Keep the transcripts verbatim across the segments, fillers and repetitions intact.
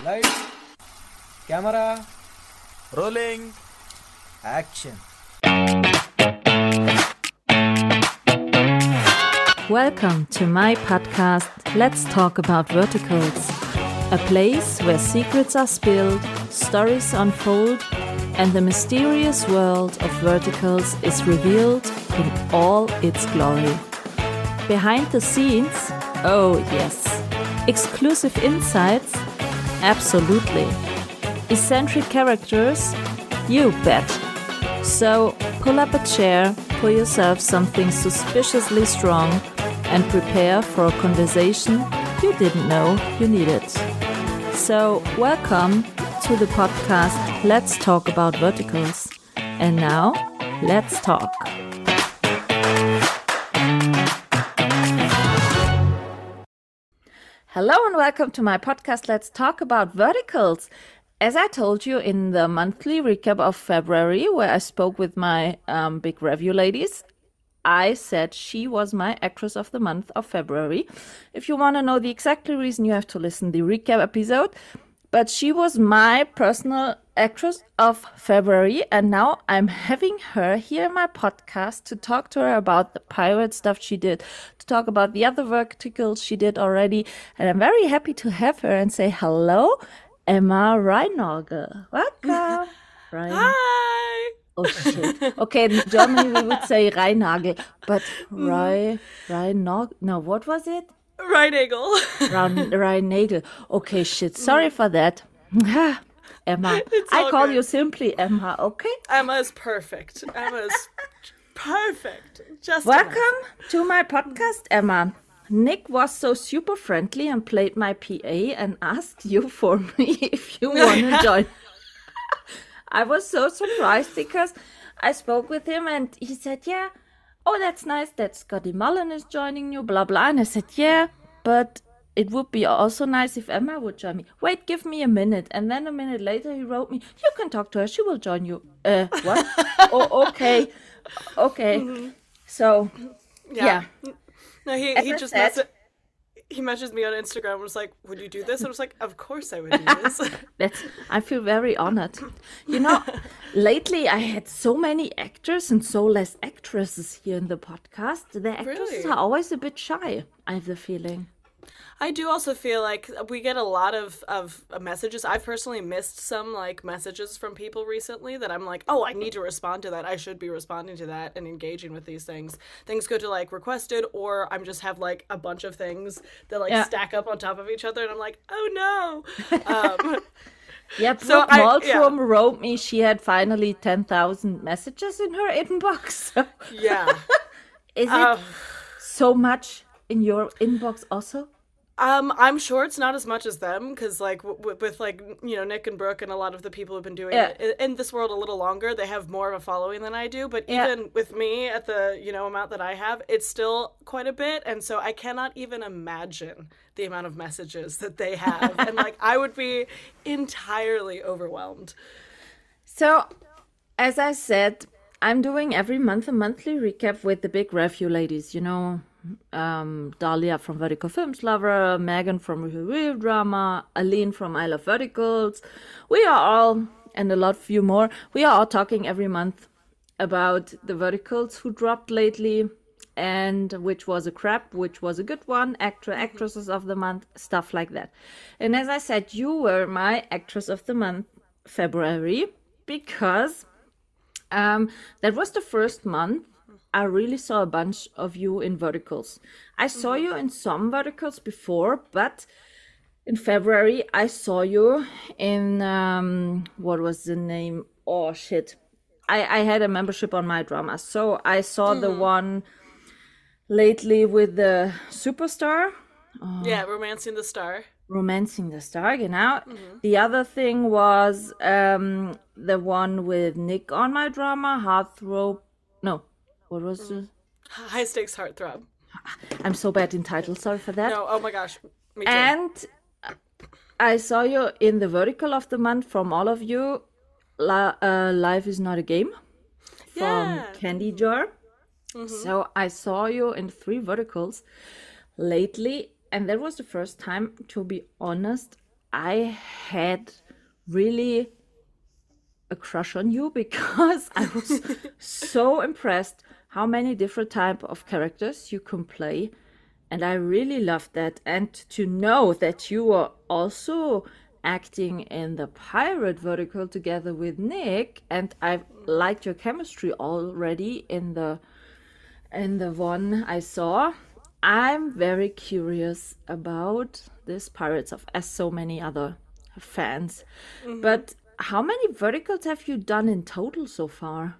Lights, camera, Rolling. action. Welcome to my podcast, Let's Talk About Verticals, a place where secrets are spilled, stories unfold, and the mysterious world of verticals is revealed in all its glory. Behind the scenes, oh yes. Exclusive insights, absolutely. Eccentric characters, you bet. So pull up a chair, pour yourself something suspiciously strong, and prepare for a conversation you didn't know you needed. So welcome to the podcast Let's Talk About Verticals. And now, let's talk. Hello and welcome to my podcast Let's Talk About Verticals. As I told you in the monthly recap of February, where I spoke with my um, big review ladies, I said she was my actress of the month of February. If you want to know the exact reason, you have to listen to the recap episode. But she was my personal actress of February, and now I'm having her here in my podcast to talk to her about the pirate stuff she did, to talk about the other verticals she did already. And I'm very happy to have her and say hello, Emma Reinagel. Welcome. Rein- Hi. Oh shit. Okay, in Germany we would say Reinagel, but Rei, Reinagel, no, what was it? Reinagel. Reinagel. Okay, shit. Sorry for that. Emma. It's I all call good. you simply Emma, okay? Emma is perfect. Emma is perfect. Just Welcome enough. to my podcast, Emma. Nick was so super friendly and played my P A and asked you for me if you want to join. I was so surprised because I spoke with him and he said, yeah, oh, that's nice that Scotty Mullen is joining you, blah, blah. And I said, yeah, but it would be also nice if Emma would join me. Wait, give me a minute. And then a minute later he wrote me, you can talk to her. She will join you. Uh, what? oh, okay. Okay. Mm-hmm. So, yeah. No, he, As he I just said- messaged, he messaged me on Instagram and was like, would you do this? And I was like, of course I would do this. That's, I feel very honored. You know, lately I had so many actors and so less actresses here in the podcast. The actresses Really? are always a bit shy, I have the feeling. I do also feel like we get a lot of, of messages. I've personally missed some like messages from people recently that I'm like, oh, I need to respond to that. I should be responding to that and engaging with these things. Things go to like requested, or I'm just have like a bunch of things that like Yeah. stack up on top of each other, and I'm like, oh no. Um, Yeah, Brooke So I- Maltrum wrote me she had finally ten thousand messages in her inbox. So yeah. is it Um, so much in your inbox also? Um, I'm sure it's not as much as them because, like, w- w- with like you know Nick and Brooke and a lot of the people who've been doing Yeah. it in this world a little longer, they have more of a following than I do. But Yeah. even with me at the you know amount that I have, it's still quite a bit, and so I cannot even imagine the amount of messages that they have, and like I would be entirely overwhelmed. So, as I said, I'm doing every month a monthly recap with the big review ladies. You know, um, Dahlia from Vertical Films Lover, Megan from Real Drama, Aline from I Love Verticals. We are all, and a lot few more, we are all talking every month about the verticals who dropped lately and which was a crap, which was a good one, actor, actresses of the month, stuff like that. And as I said, you were my actress of the month, February, because um, that was the first month I really saw a bunch of you in verticals. I saw you in some verticals before, but in February I saw you in, um, what was the name? Oh, shit. I, I had a membership on My Drama. So I saw the one lately with the superstar. Yeah, Romancing the Star. Romancing the Star, genau. The other thing was um, the one with Nick on My Drama, Heartthrob. No, what was it? High Stakes Heartthrob. I'm so bad in titles, sorry for that. No, oh my gosh, me too. And I saw you in the vertical of the month from all of you. La- uh, Life is Not a Game from Yeah. Candy Jar. So I saw you in three verticals lately, and that was the first time, to be honest, I had really a crush on you because I was so impressed how many different type of characters you can play, and I really loved that. And to know that you were also acting in the pirate vertical together with Nick, and I liked your chemistry already in the in the one I saw. I'm very curious about this Pirates of, as so many other fans. Mm-hmm. But how many verticals have you done in total so far?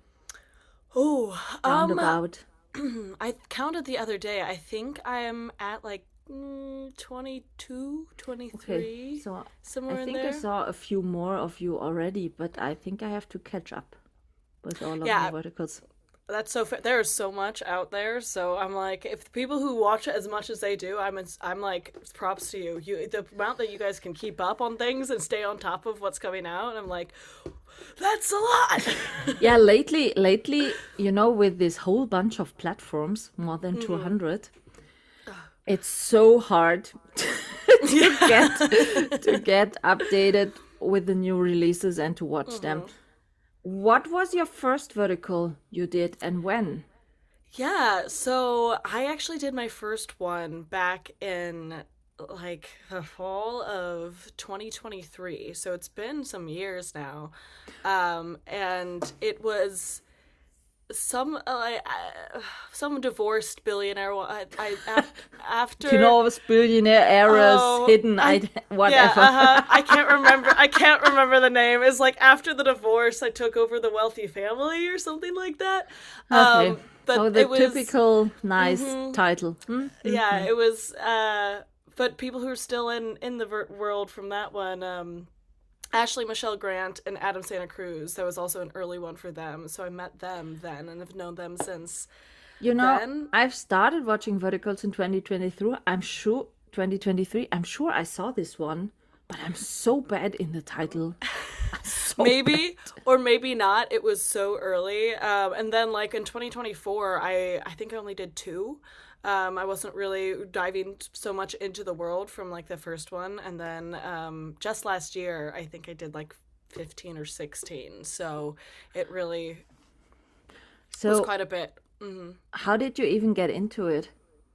Oh, um, Roundabout. I counted the other day. I think I am at like mm, twenty-two, twenty-three, Okay, so somewhere I think in there. I saw a few more of you already, but I think I have to catch up with all of Yeah. the verticals. That's so fair. There is so much out there, so I'm like, if the people who watch it as much as they do, I'm I'm like, props to you. You the amount that you guys can keep up on things and stay on top of what's coming out. I'm like, that's a lot. Yeah, lately, lately, you know, with this whole bunch of platforms, more than two hundred, it's so hard to get to get updated with the new releases and to watch them. What was your first vertical you did and when? Yeah, so I actually did my first one back in like the fall of twenty twenty-three. So it's been some years now. Um, and it was some uh, uh, some divorced billionaire. I, I af- after You know, those billionaire eras, Oh, hidden, I- I, whatever. Yeah, uh-huh. I can't remember. I can't remember the name. It's like after the divorce, I took over the wealthy family or something like that. Okay. Um, but So the it was, typical nice title. Hmm? yeah, it was. Uh, but people who are still in in the ver- world from that one. Um, Ashley Michelle Grant and Adam Santa Cruz. That was also an early one for them. So I met them then and have known them since. You know, Then- I've started watching verticals in twenty twenty-three. I'm sure twenty twenty-three. I'm sure I saw this one, but I'm so bad in the title. I'm so Maybe bad. or maybe not. It was so early. Um, and then like in twenty twenty-four, I I think I only did two. Um, I wasn't really diving so much into the world from like the first one, and then um, just last year, I think I did like fifteen or sixteen. So it really was So, quite a bit. hmm how did you even get into it?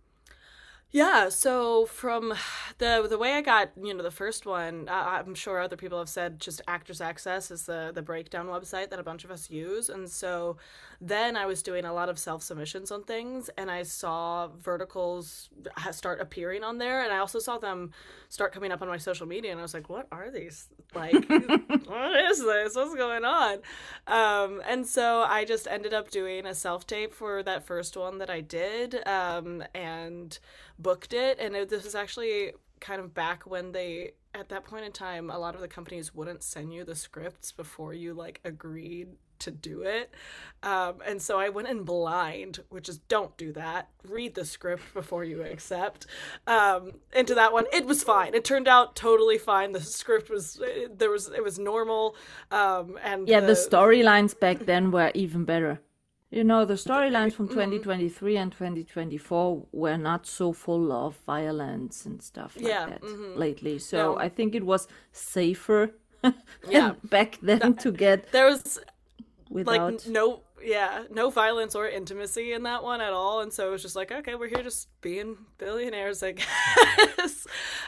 Yeah, so from the the way I got, you know, the first one, I, I'm sure other people have said just Actors Access is the the breakdown website that a bunch of us use, and so then I was doing a lot of self submissions on things, and I saw verticals ha- start appearing on there, and I also saw them start coming up on my social media, and I was like, what are these? Like, what is this? What's going on? Um, and so I just ended up doing a self tape for that first one that I did, um, and booked it. And it, this was actually kind of back when they, at that point in time, a lot of the companies wouldn't send you the scripts before you like agreed to do it. Um, and so I went in blind, which is don't do that. Read the script before you accept. Um, into that one, it was fine. It turned out totally fine. The script was it, there was it was normal. Um, and Yeah, the, the storylines back then were even better. You know, the storylines from twenty twenty-three and twenty twenty-four were not so full of violence and stuff like Yeah, that mhm. lately. So No. I think it was safer Yeah. back then to get there was without. like no yeah no violence or intimacy in that one at all, and so it was just like, okay, we're here just being billionaires, I guess.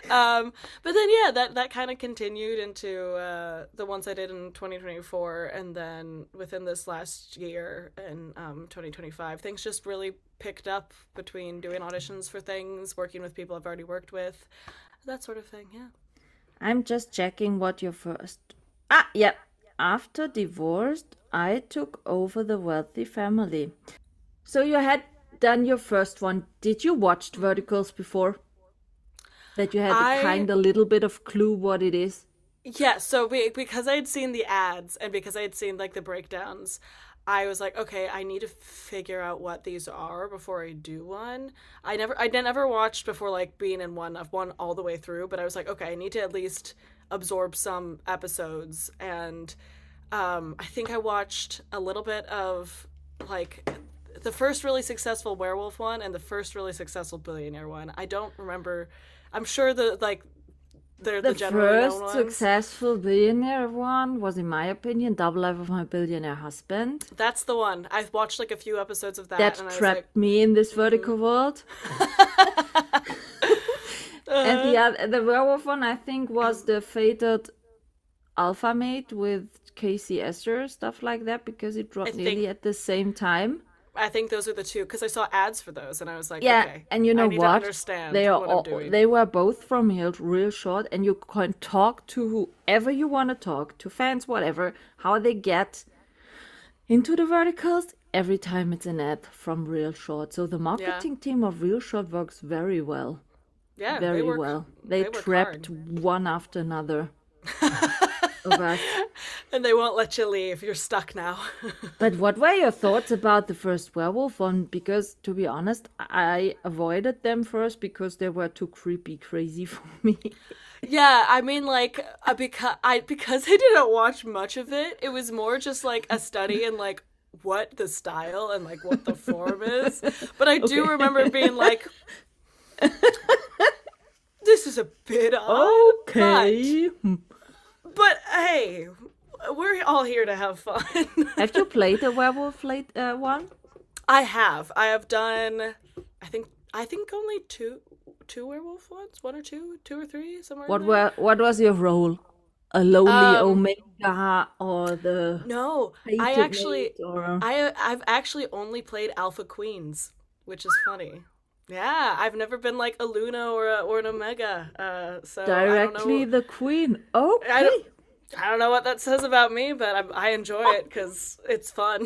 um but then yeah that that kind of continued into uh the ones I did in twenty twenty-four, and then within this last year in um twenty twenty-five, things just really picked up between doing auditions for things, working with people I've already worked with, that sort of thing. Yeah. I'm just checking what your first. Ah, yeah. After divorced, I took over the wealthy family. So you had done your first one. Did you watch verticals before? That you had I- kind of little bit of clue what it is? Yeah, so we, because I had seen the ads and because I had seen like the breakdowns, I was like, okay, I need to figure out what these are before I do one. I never, I never watched before like being in one. I've one all the way through, but I was like, okay, I need to at least absorb some episodes. And um, I think I watched a little bit of like the first really successful werewolf one and the first really successful billionaire one. I don't remember. I'm sure the like they're the, The generally known first ones. successful billionaire one was, in my opinion, Double Life of My Billionaire Husband. That's the one. I've watched like a few episodes of that, That and I was trapped like, me in this vertical world. And the other, the werewolf one, I think, was the fated Alpha Mate with Casey Esther, stuff like that, because it dropped I think- nearly at the same time. I think those are the two because I saw ads for those, and I was like, Yeah, okay, and you I know need what? to understand They are what all, I'm doing. they were both from Real, real Short, and you can talk to whoever you want to talk to, fans, whatever, how they get into the verticals. Every time it's an ad from Real Short, so the marketing team of Real Short works very well, yeah, very they work, well. They, they work trapped hard. one after another of us. And they won't let you leave. You're stuck now. But what were your thoughts about the first werewolf one? Because, to be honest, I avoided them first because they were too creepy, crazy for me. Yeah, I mean, like, uh, because I because I didn't watch much of it, it was more just like a study in like what the style and like what the form is. But I do Okay. remember being like, this is a bit odd. Okay. But, but hey, we're all here to have fun. Have you played the werewolf late uh, one? I have. I have done. I think. I think only two, two werewolf ones. One or two, two or three, somewhere. in What there. were what was your role? A lowly Um, Omega or the No, I Fated actually. Mate or I I've actually only played Alpha Queens, which is funny. Yeah, I've never been like a Luna or a, or an Omega. Uh, so directly I don't know. the queen? Okay. I don't. I don't know what that says about me, but I, I enjoy it because it's fun.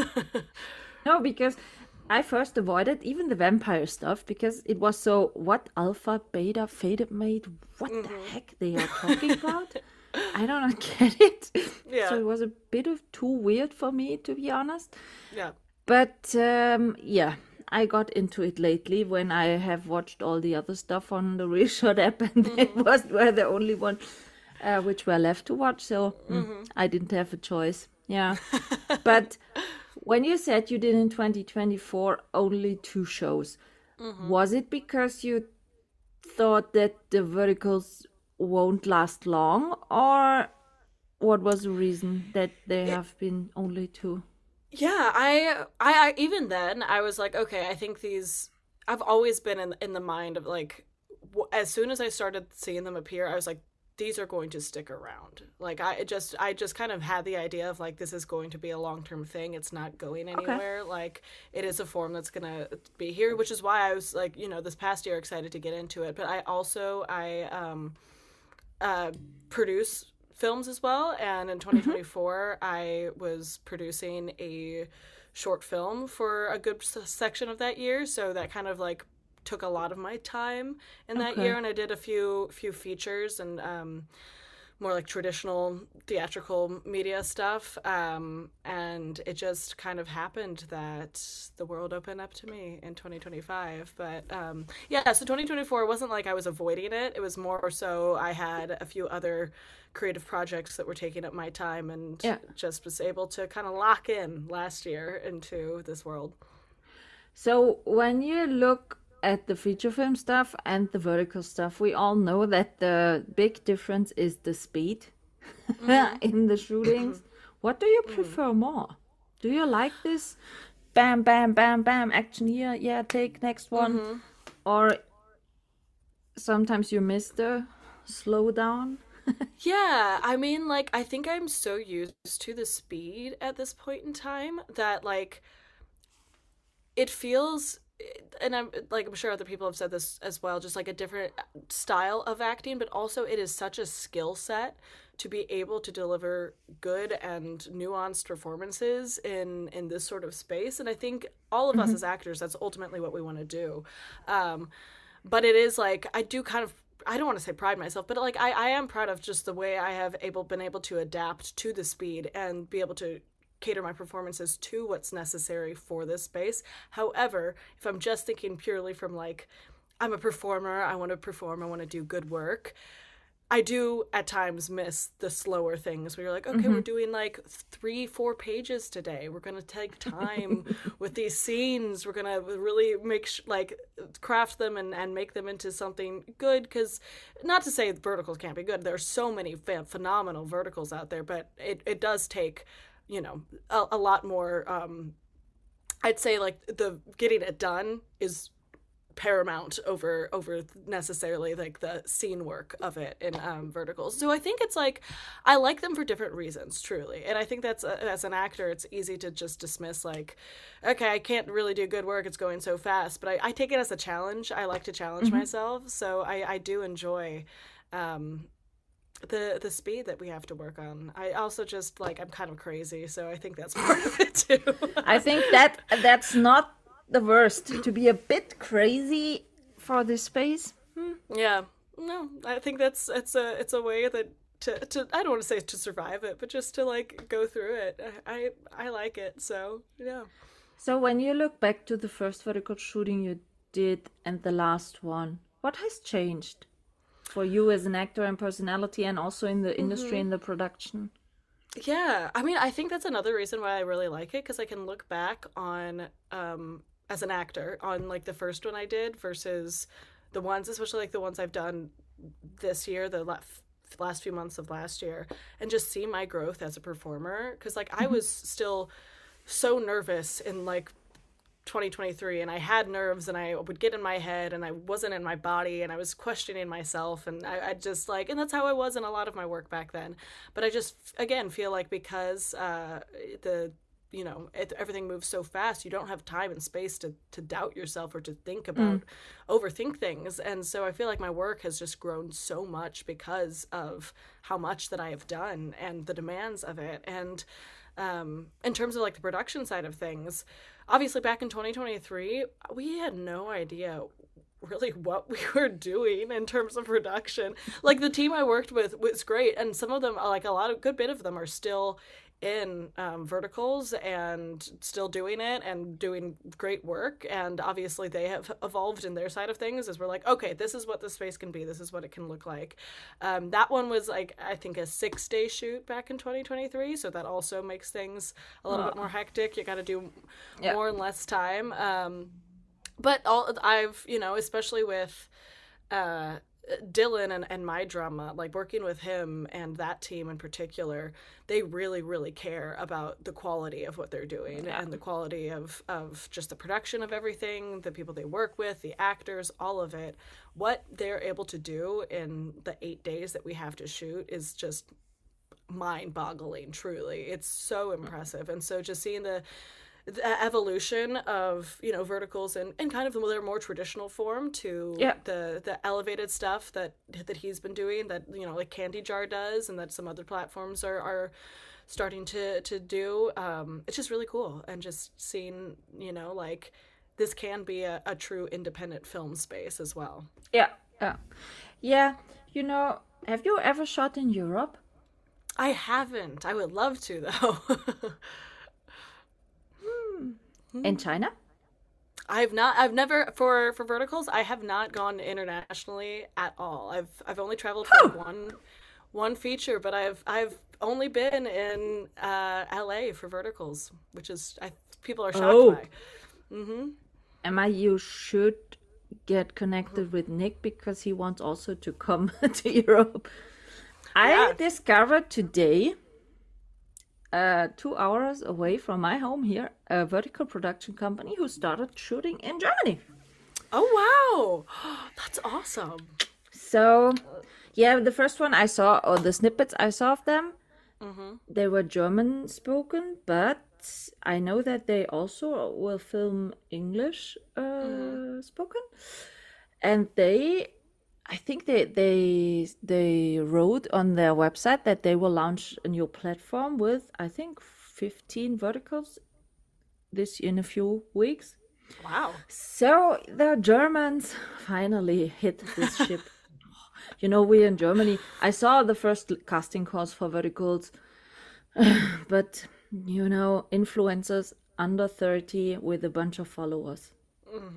No, because I first avoided even the vampire stuff because it was so what alpha, beta, fated mate, what Mm-hmm. the heck they are talking about? I don't get it. Yeah. So it was a bit of too weird for me, to be honest. Yeah. But um, yeah, I got into it lately when I have watched all the other stuff on the Real Shot app, and it was were the only one uh, which were left to watch. So mm, I didn't have a choice. Yeah, but when you said you did in twenty twenty-four only two shows, was it because you thought that the verticals won't last long, or what was the reason that there have been only two? Yeah, I, I, I, even then, I was like, okay, I think these. I've always been in in the mind of like, w- as soon as I started seeing them appear, I was like, these are going to stick around. Like, I it just, I just kind of had the idea of like, this is going to be a long term thing. It's not going anywhere. Like, it is a form that's gonna be here, which is why I was like, you know, this past year excited to get into it. But I also, I, um, uh, produce films as well, and in twenty twenty-four I was producing a short film for a good s- section of that year, so that kind of like took a lot of my time in that Okay. year. And I did a few few features and um more like traditional theatrical media stuff, um, and it just kind of happened that the world opened up to me in twenty twenty-five. But um, yeah, so twenty twenty-four wasn't like I was avoiding it. It was more so I had a few other creative projects that were taking up my time, and Yeah. just was able to kind of lock in last year into this world. So when you look at the feature film stuff and the vertical stuff, we all know that the big difference is the speed in the shootings. What do you prefer more? Do you like this bam, bam, bam, bam, action here, yeah, take next one? Or sometimes you miss the slow down? Yeah, I mean, like, I think I'm so used to the speed at this point in time that, like, it feels, and I'm, like, I'm sure other people have said this as well, just, like, a different style of acting, but also it is such a skill set to be able to deliver good and nuanced performances in, in this sort of space, and I think all of us as actors, that's ultimately what we want to do. Um, but it is, like, I do kind of, I don't want to say pride myself, but like I, I am proud of just the way I have able been able to adapt to the speed and be able to cater my performances to what's necessary for this space. However, if I'm just thinking purely from like, I'm a performer, I want to perform, I want to do good work, I do at times miss the slower things where you're like, okay, we're doing like three, four pages today. We're going to take time with these scenes. We're going to really make sh- like craft them and, and make them into something good. Because not to say verticals can't be good. There's so many ph- phenomenal verticals out there, but it, it does take, you know, a, a lot more. Um, I'd say like the getting it done is paramount over over necessarily like the scene work of it in um, verticals. So I think it's like I like them for different reasons, truly. And I think that's uh, as an actor, it's easy to just dismiss like, okay, I can't really do good work. It's going so fast. But I, I take it as a challenge. I like to challenge Mm-hmm. myself. So I, I do enjoy um, the the speed that we have to work on. I also just like I'm kind of crazy, so I think that's part of it too. I think that that's not the worst, to be a bit crazy for this space. Yeah, no, I think that's it's a it's a way that to to I don't want to say to survive it, but just to like go through it. I I like it, so yeah. So when you look back to the first vertical shooting you did and the last one, what has changed for you as an actor and personality, and also in the industry and the production? Yeah, I mean, I think that's another reason why I really like it, because I can look back on um as an actor on like the first one I did versus the ones, especially like the ones I've done this year, the la- last few months of last year, and just see my growth as a performer. Because like I was still so nervous in like twenty twenty-three, and I had nerves, and I would get in my head, and I wasn't in my body, and I was questioning myself, and I, I just like, and that's how I was in a lot of my work back then. But I just again feel like because uh, the you know it, everything moves so fast, you don't have time and space to to doubt yourself or to think about overthink things. And so I feel like my work has just grown so much because of how much that I have done and the demands of it. And um in terms of like the production side of things, obviously back in twenty twenty-three we had no idea really what we were doing in terms of production. Like the team I worked with was great, and some of them, like a lot of good bit of them, are still in um, verticals and still doing it and doing great work. And obviously they have evolved in their side of things as we're like, okay, this is what the space can be, this is what it can look like. Um, that one was like I think a six day shoot back in twenty twenty-three, so that also makes things a little Oh. bit more hectic. You got to do Yeah. more in less time. Um, but all I've you know especially with uh Dylan and, and my drama, like working with him and that team in particular, they really, really care about the quality of what they're doing Yeah. and the quality of, of just the production of everything, the people they work with, the actors, all of it. What they're able to do in the eight days that we have to shoot is just mind-boggling, truly. It's so impressive. And so just seeing the the evolution of you know verticals and, and kind of their more traditional form to Yeah. the the elevated stuff that that he's been doing, that you know like Candy Jar does, and that some other platforms are, are starting to to do. Um, it's just really cool, and just seeing you know like this can be a, a true independent film space as well. Yeah, yeah. Yeah, you know, have you ever shot in Europe? I haven't. I would love to though. In China? I've not. I've never for for verticals. I have not gone internationally at all. I've I've only traveled for one one feature, but I've I've only been in uh, L A for verticals, which is I people are shocked Oh. by. Mm-hmm. Emma, you should get connected with Nick because he wants also to come to Europe. I Yeah. discovered today, uh, two hours away from my home here, a vertical production company who started shooting in Germany. Oh wow, that's awesome. So, yeah, the first one I saw, or the snippets I saw of them, they were German spoken, but I know that they also will film English uh, spoken. And they, I think they they they wrote on their website that they will launch a new platform with, I think, fifteen verticals this in a few weeks. Wow. So the Germans finally hit this ship. You know, we in Germany, I saw the first casting calls for verticals, but you know, influencers under thirty with a bunch of followers.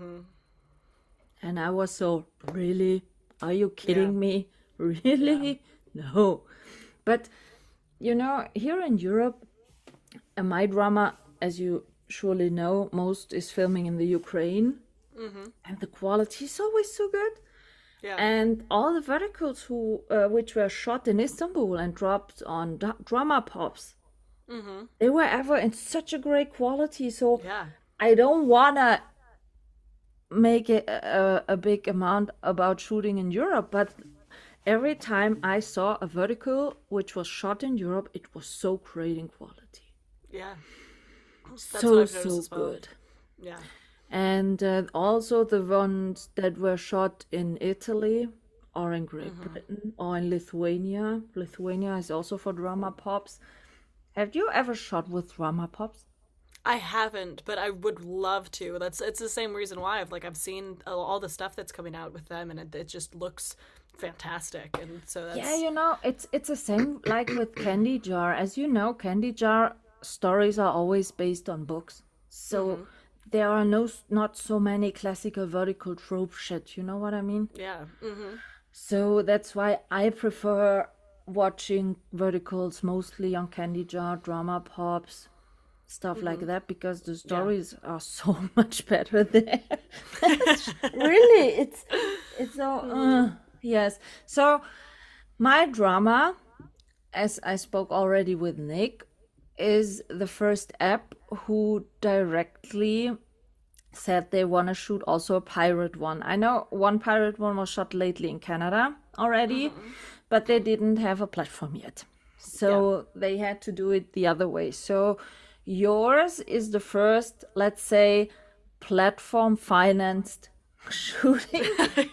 And I was so, really? Are you kidding me? Really? No. But, you know, here in Europe, uh, my drama, as you surely know, most is filming in the Ukraine. Mm-hmm. And the quality is always so good. Yeah. And all the verticals who, uh, which were shot in Istanbul and dropped on d- drama pops, mm-hmm. they were ever in such a great quality. So Yeah. I don't want to make a, a, a big amount about shooting in Europe, but every time I saw a vertical which was shot in Europe, it was so great in quality. Yeah. That's so, what I've so noticed as well. good. Yeah. And uh, also the ones that were shot in Italy or in Great Mm-hmm. Britain or in Lithuania. Lithuania is also for drama pops. Have you ever shot with drama pops? I haven't, but I would love to. That's it's the same reason why I've like I've seen all the stuff that's coming out with them, and it, it just looks fantastic. And so that's Yeah, you know, it's it's the same like with Candy Jar. As you know, Candy Jar stories are always based on books. So Mm-hmm. there are no not so many classical vertical trope shit, you know what I mean? yeah. Mm-hmm. So that's why I prefer watching verticals mostly on Candy Jar, drama pops, stuff like that, because the stories are so much better there. Really, it's it's so uh, yes. So my drama, as I spoke already with Nick, is the first app who directly said they want to shoot also a pirate one. I know one pirate one was shot lately in Canada already, but they didn't have a platform yet. So they had to do it the other way. So yours is the first, let's say, platform financed shooting.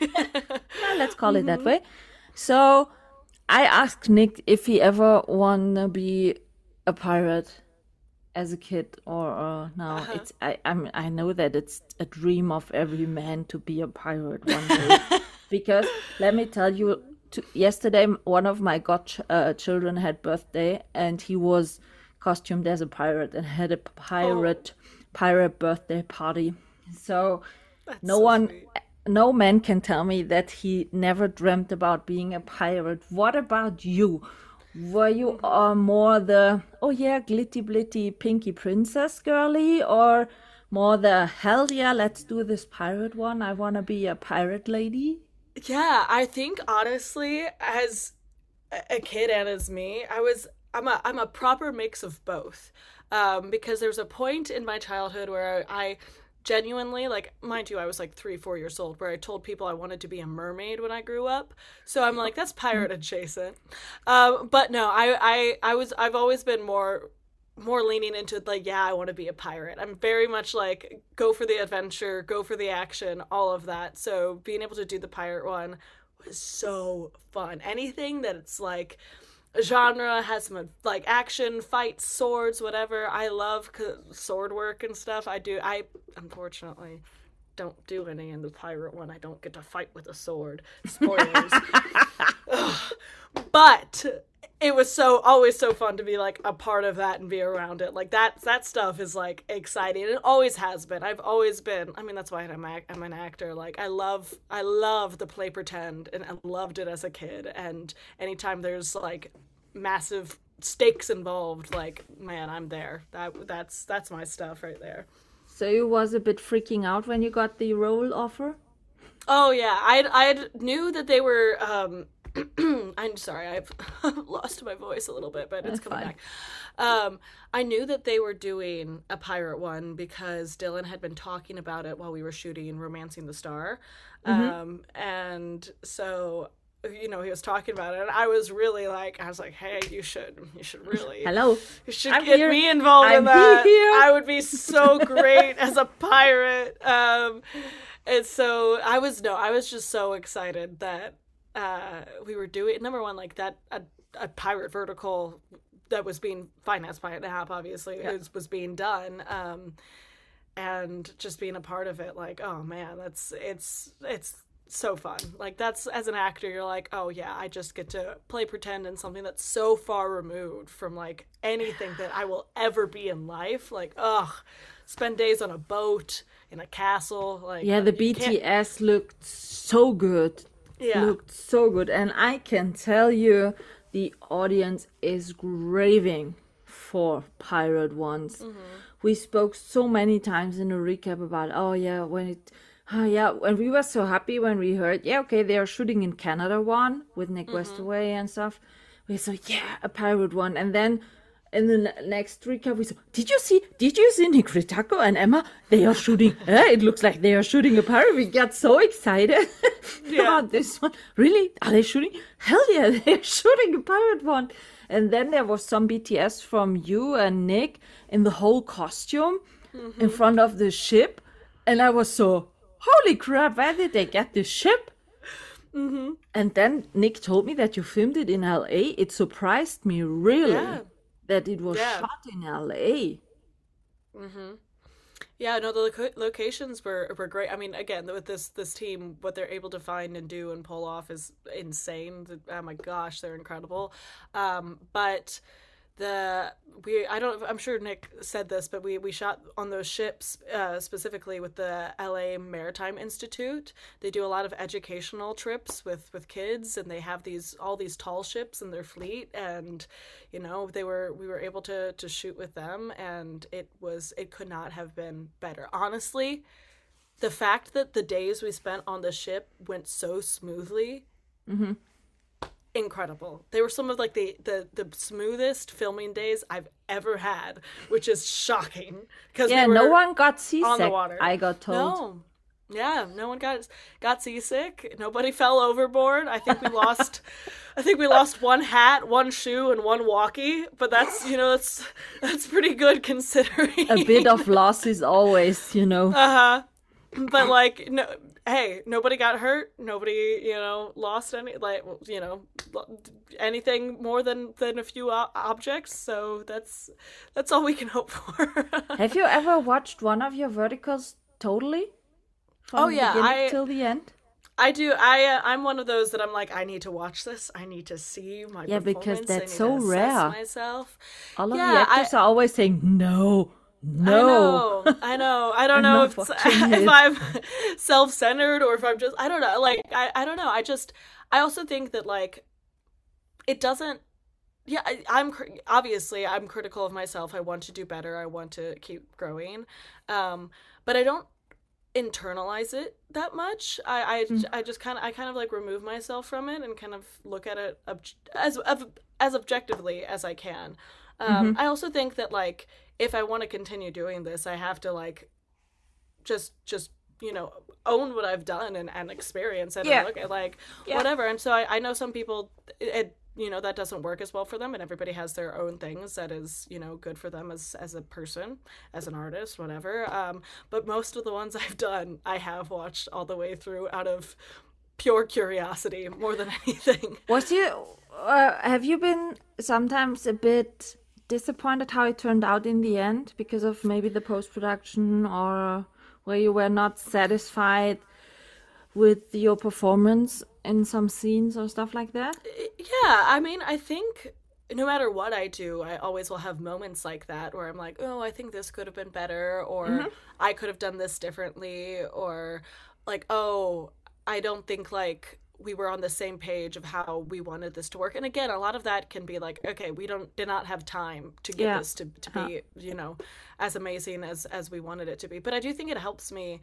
Yeah, let's call it that way. So I asked Nick if he ever wanna be a pirate as a kid or uh, now. It's I I'm, I know that it's a dream of every man to be a pirate one day. Because let me tell you, to, yesterday one of my god uh, children had birthday, and he was costumed as a pirate and had a pirate pirate birthday party. So no so one sweet. no man can tell me that he never dreamt about being a pirate. What about you? Were you uh, more the, oh yeah, glitty blitty pinky princess girly, or more the, hell yeah, let's do this pirate one, I want to be a pirate lady? Yeah, I think honestly, as a a kid and as me, I was I'm a I'm a proper mix of both. Um, because there's a point in my childhood where I genuinely, like, mind you, I was like three, four years old, where I told people I wanted to be a mermaid when I grew up. So I'm like, that's pirate adjacent. Um, but no, I, I, I was, I've always been more, more leaning into like, yeah, I want to be a pirate. I'm very much like, go for the adventure, go for the action, all of that. So being able to do the pirate one was so fun. Anything that it's like, genre has some like action, fights, swords, whatever. I love sword work and stuff. I do. I unfortunately don't do any in the pirate one. I don't get to fight with a sword. Spoilers. But it was so always so fun to be like a part of that and be around it. Like that that stuff is like exciting. It always has been. I've always been. I mean, that's why I'm a, I'm an actor. Like I love I love the play pretend, and I loved it as a kid. And anytime there's like massive stakes involved, like, man, I'm there. That that's that's my stuff right there. So you was a bit freaking out when you got the role offer? Oh yeah, I I knew that they were. Um, I'm sorry, I've lost my voice a little bit, but it's That's coming fine. back. Um, I knew that they were doing a pirate one because Dylan had been talking about it while we were shooting Romancing the Star. Um, and so, you know, he was talking about it, and I was really like, I was like, hey, you should, you should really, Hello. you should I'm get here. me involved I'm in that. here. I would be so great as a pirate. Um, and so I was, no, I was just so excited that uh, we were doing, number one, like that, a, a pirate vertical that was being financed by an app, obviously, Yeah. was, was being done. Um, and just being a part of it, like, oh man, that's, it's, it's, so fun. Like that's, as an actor, you're like, oh yeah, I just get to play pretend in something that's so far removed from like anything that I will ever be in life. Like, ugh, spend days on a boat in a castle. Like, Yeah, the you can't- B T S looked so good. Yeah. looked so good. And I can tell you, the audience is craving for pirate ones. We spoke so many times in the recap about, oh yeah, when it, oh yeah, and we were so happy when we heard, yeah, okay, they are shooting in Canada one with Nick Westaway and stuff. We saw, yeah, a pirate one. And then in the n- next recap, we saw, did you see, did you see Nick Ritako and Emma? They are shooting, eh, it looks like they are shooting a pirate. We got so excited about this one. Really? Are they shooting? Hell yeah, they're shooting a pirate one. And then there was some B T S from you and Nick in the whole costume in front of the ship. And I was so, holy crap, where did they get this ship? Mm-hmm. And then Nick told me that you filmed it in L A. It surprised me really Yeah. that it was Yeah. shot in L A. Yeah, no, the loca- locations were were great. I mean, again, with this this team, what they're able to find and do and pull off is insane. Oh my gosh, they're incredible. Um, but the we I don't I'm sure Nick said this, but we we shot on those ships uh, specifically with the L A Maritime Institute. They do a lot of educational trips with with kids, and they have these all these tall ships in their fleet, and you know they were we were able to to shoot with them, and it was it could not have been better, honestly. The fact that the days we spent on the ship went so smoothly, incredible. They were some of like the, the the smoothest filming days I've ever had, which is shocking because Yeah, we were no one got on the seasick, water. I got told. No. Yeah, no one got got seasick. Nobody fell overboard. I think we lost I think we lost one hat, one shoe, and one walkie, but that's, you know, that's that's pretty good considering. A bit of loss is always, you know. Uh-huh. But like, no, hey, nobody got hurt. Nobody, you know, lost any, like, you know, anything more than than a few o- objects. So that's that's all we can hope for. Have you ever watched one of your verticals totally? From Oh, the yeah, beginning I- till the end? I do. I uh, I'm one of those that I'm like, I need to watch this. I need to see my Yeah, because performance. I that's need so to assess rare. myself. All of Yeah, the actors I- are always saying, no, no. I know. I know. I don't I'm know not if, it's, watching if it. I'm self-centered or if I'm just, I don't know. Like, I, I don't know. I just, I also think that, like, it doesn't, yeah, I, I'm, cr- obviously, I'm critical of myself. I want to do better. I want to keep growing. Um, but I don't internalize it that much. I, I, I just kind of, I kind of, like, remove myself from it and kind of look at it ob- as, as objectively as I can. Um, I also think that, like, if I want to continue doing this, I have to, like, just, just, you know, own what I've done and, and experience it Yeah. and look at, like, Yeah. whatever. And so I, I know some people, it, it, you know, that doesn't work as well for them, and everybody has their own things that is, you know, good for them as, as a person, as an artist, whatever. Um, but most of the ones I've done, I have watched all the way through out of pure curiosity more than anything. Was you, uh, have you been sometimes a bit disappointed how it turned out in the end because of maybe the post-production, or where you were not satisfied with your performance in some scenes or stuff like that? Yeah, I mean, I think no matter what I do, I always will have moments like that where I'm like, oh, I think this could have been better, or I could have done this differently, or like, oh, I don't think like we were on the same page of how we wanted this to work. And again, a lot of that can be like, okay, we don't did not have time to get Yeah. this to, to be, you know, as amazing as as we wanted it to be. But I do think it helps me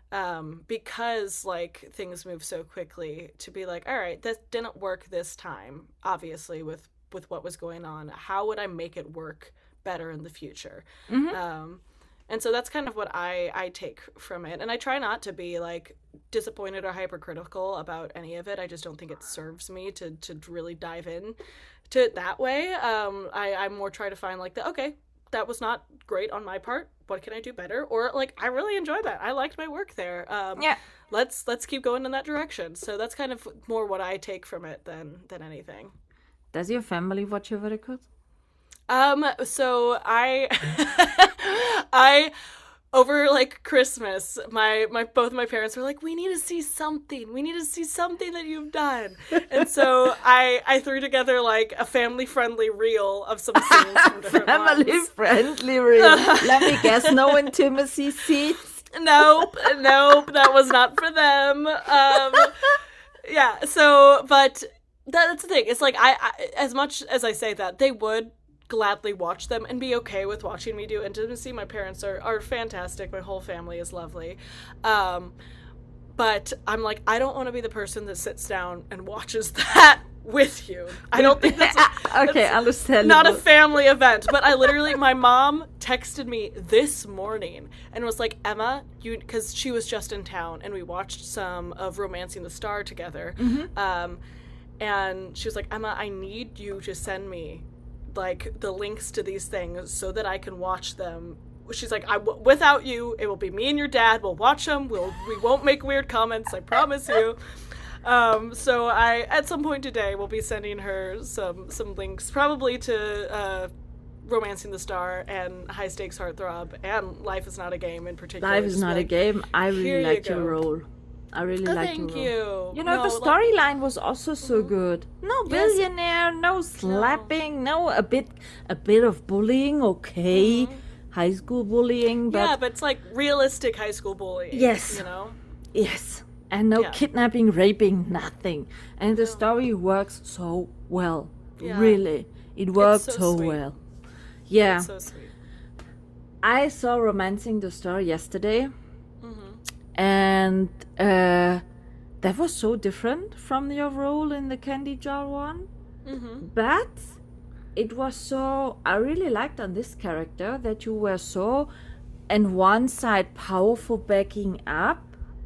um because like things move so quickly to be like, all right, this didn't work this time, obviously, with with what was going on. How would I make it work better in the future? Um and so that's kind of what I, I take from it. And I try not to be like disappointed or hypercritical about any of it. I just don't think it serves me to, to really dive in to it that way. Um, I, I more try to find like the, okay, that was not great on my part. What can I do better? Or like, I really enjoyed that. I liked my work there. Um, Yeah. Let's let's keep going in that direction. So that's kind of more what I take from it than than anything. Does your family watch your verticals? Um, so I, I, over like Christmas, my, my, both my parents were like, we need to see something. We need to see something that you've done. And so I, I threw together like a family friendly reel of some scenes from different Family ones. friendly, really. Let me guess, no intimacy scenes. Nope, nope, that was not for them. Um, yeah. So, but that, that's the thing. It's like I, I, as much as I say that, they would gladly watch them and be okay with watching me do intimacy. My parents are are fantastic. My whole family is lovely. Um, but I'm like, I don't want to be the person that sits down and watches that with you. I don't think that's a, okay, that's understandable. not a family event. But I literally, my mom texted me this morning and was like, Emma, you, because she was just in town and we watched some of Romancing the Star together. Mm-hmm. Um, and she was like, Emma, I need you to send me like the links to these things so that I can watch them. She's like, I w- without you, it will be me and your dad. We'll watch them. We'll we won't make weird comments. I promise you. Um, so I, at some point today, will be sending her some some links, probably to uh, Romancing the Star and High Stakes Heartthrob and Life is Not a Game in particular. Life is Just not like, a game. I here really you liked your go. role. I really Oh, liked thank your role. you. You know, No, the like- storyline was also so good. No Yes. billionaire, no slapping, no, a bit a bit of bullying, okay. High school bullying, but, yeah, but it's like realistic high school bullying. Yes. You know? yes. And no Yeah. kidnapping, raping, nothing. And the story works so well. Yeah. Really. It worked so so, sweet. well. Yeah. It's so sweet. I saw Romancing the Star yesterday, Mm-hmm. and uh, that was so different from your role in the Candy Jar one. Mm-hmm. But it was so. I really liked on this character that you were so, on one side, powerful backing up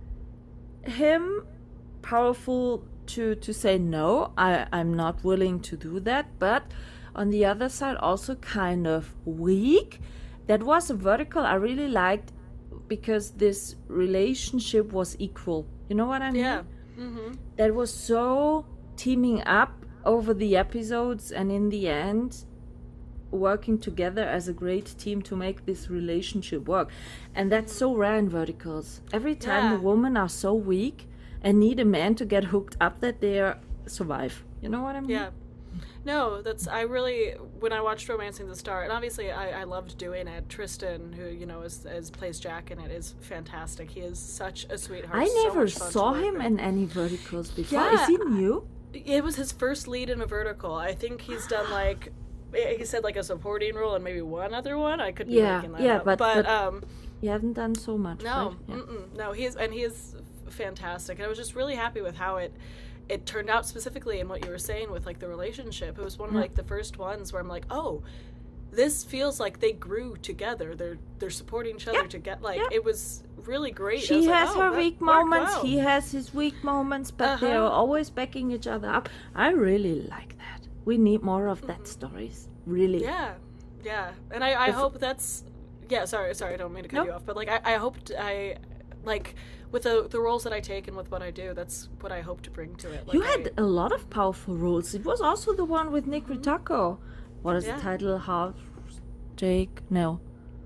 him, powerful to to say no, I I'm not willing to do that, but on the other side also kind of weak. That was a vertical I really liked because this relationship was equal. You know what I mean? Yeah. Mm-hmm. That was so teaming up over the episodes and in the end working together as a great team to make this relationship work. And that's so rare in verticals. Every time Yeah. the women are so weak and need a man to get hooked up that they survive. You know what I mean? Yeah. No, that's I really when I watched Romancing the Star, and obviously I, I loved doing it. Tristan, who you know is, is plays Jack in it, is fantastic. He is such a sweetheart. I so never much fun to saw work him with. in any verticals before. Yeah, Is he new? It was his first lead in a vertical. I think he's done like he said like a supporting role and maybe one other one. I could be Yeah, making that yeah, up. but- but, but- um You haven't done so much. no, right? Yeah. mm-mm, no, he is and he is fantastic. And I was just really happy with how it it turned out, specifically in what you were saying with like the relationship. It was one of Yeah. like the first ones where I'm like, oh, this feels like they grew together. They're they're supporting each other Yeah. to get like Yeah. it was really great. I She was like, has oh, her that weak worked moments, well. he has his weak moments, but they're Uh-huh. always backing each other up. I really like that. We need more of that stories. Really. Yeah, yeah, and I, I If- hope that's yeah. Sorry, sorry, I don't mean to cut Nope. you off, but like I, I hoped I like with the the roles that I take and with what I do, that's what I hope to bring to it. Like, You I- had a lot of powerful roles. It was also the one with Nick Ritako. What is Yeah. the title? Half Jake? No.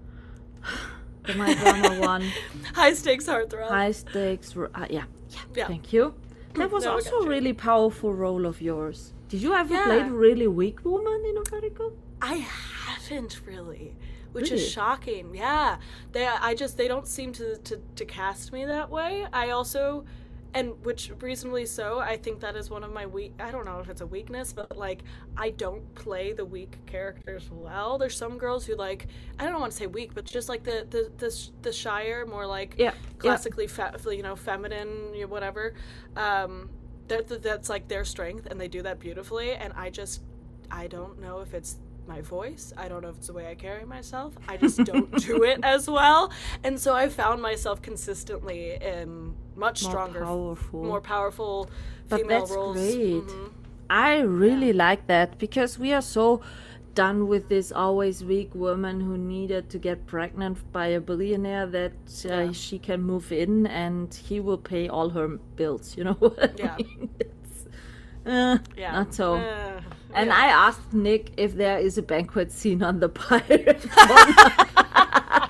The My Drama one. high stakes heartthrob. High stakes. ro- Uh, yeah. yeah. Yeah. Thank you. That was No, I also got a you. really powerful role of yours. Did you ever Yeah. play a really weak woman in a vertical? I haven't really, which Really? is shocking. Yeah, they I just they don't seem to, to to cast me that way. I also, and which reasonably so. I think that is one of my weak. I don't know if it's a weakness, but like I don't play the weak characters well. There's some girls who like I don't want to say weak, but just like the the the, sh- the shyer, more like Yeah, yeah. classically fe- you know feminine, you know, whatever. Um, that that- that's like their strength, and they do that beautifully. And I just I don't know if it's my voice. I don't know if it's the way I carry myself. I just don't do it as well. And so I found myself consistently in much More stronger, powerful. more powerful But female that's roles. great. Mhm. I really like that because we are so done with this always weak woman who needed to get pregnant by a billionaire that uh, Yeah. she can move in and he will pay all her bills. You know what I Yeah. mean? It's, uh, Yeah. Not so. Uh, And yeah. I asked Nick if there is a banquet scene on the pirate. or not.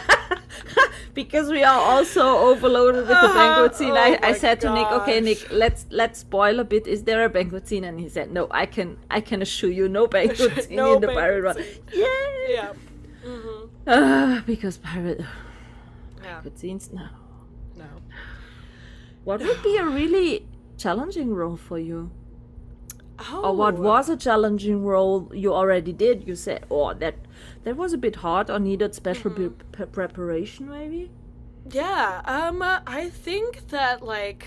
Because we are also overloaded with the banquet scene. Oh I, I my said to Nick, okay, gosh. Nick, let's let's spoil a bit. Is there a banquet scene? And he said, no, I can I can assure you, no banquet scene No in the banquet pirate run. scene. Yeah. Yeah. hmm Uh, because pirate Yeah. banquet scenes, no. No. What would be a really challenging role for you? Oh, Or what was a challenging role you already did? You said, oh, that that was a bit hard or needed special Mm-hmm. pre- pre- preparation, maybe? Yeah, um, I think that, like,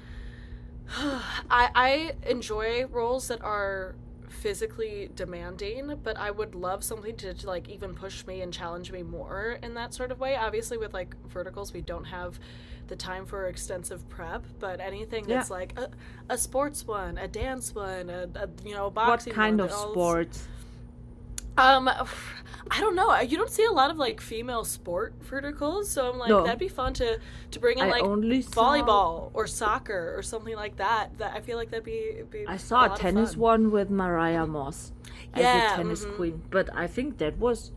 I I enjoy roles that are physically demanding, but I would love something to, to like even push me and challenge me more in that sort of way. Obviously, with like verticals, we don't have the time for extensive prep, but anything that's Yeah. like a, a sports one, a dance one, a, a you know What boxing kind one, of all this- sports? Um, I don't know. You don't see a lot of like female sport verticals, so I'm like No. that'd be fun to to bring in I like only saw- volleyball or soccer or something like that. That I feel like that'd be. be I saw a lot of tennis fun. one with Mariah Moss as Yeah, a tennis mhm. queen, but I think that was,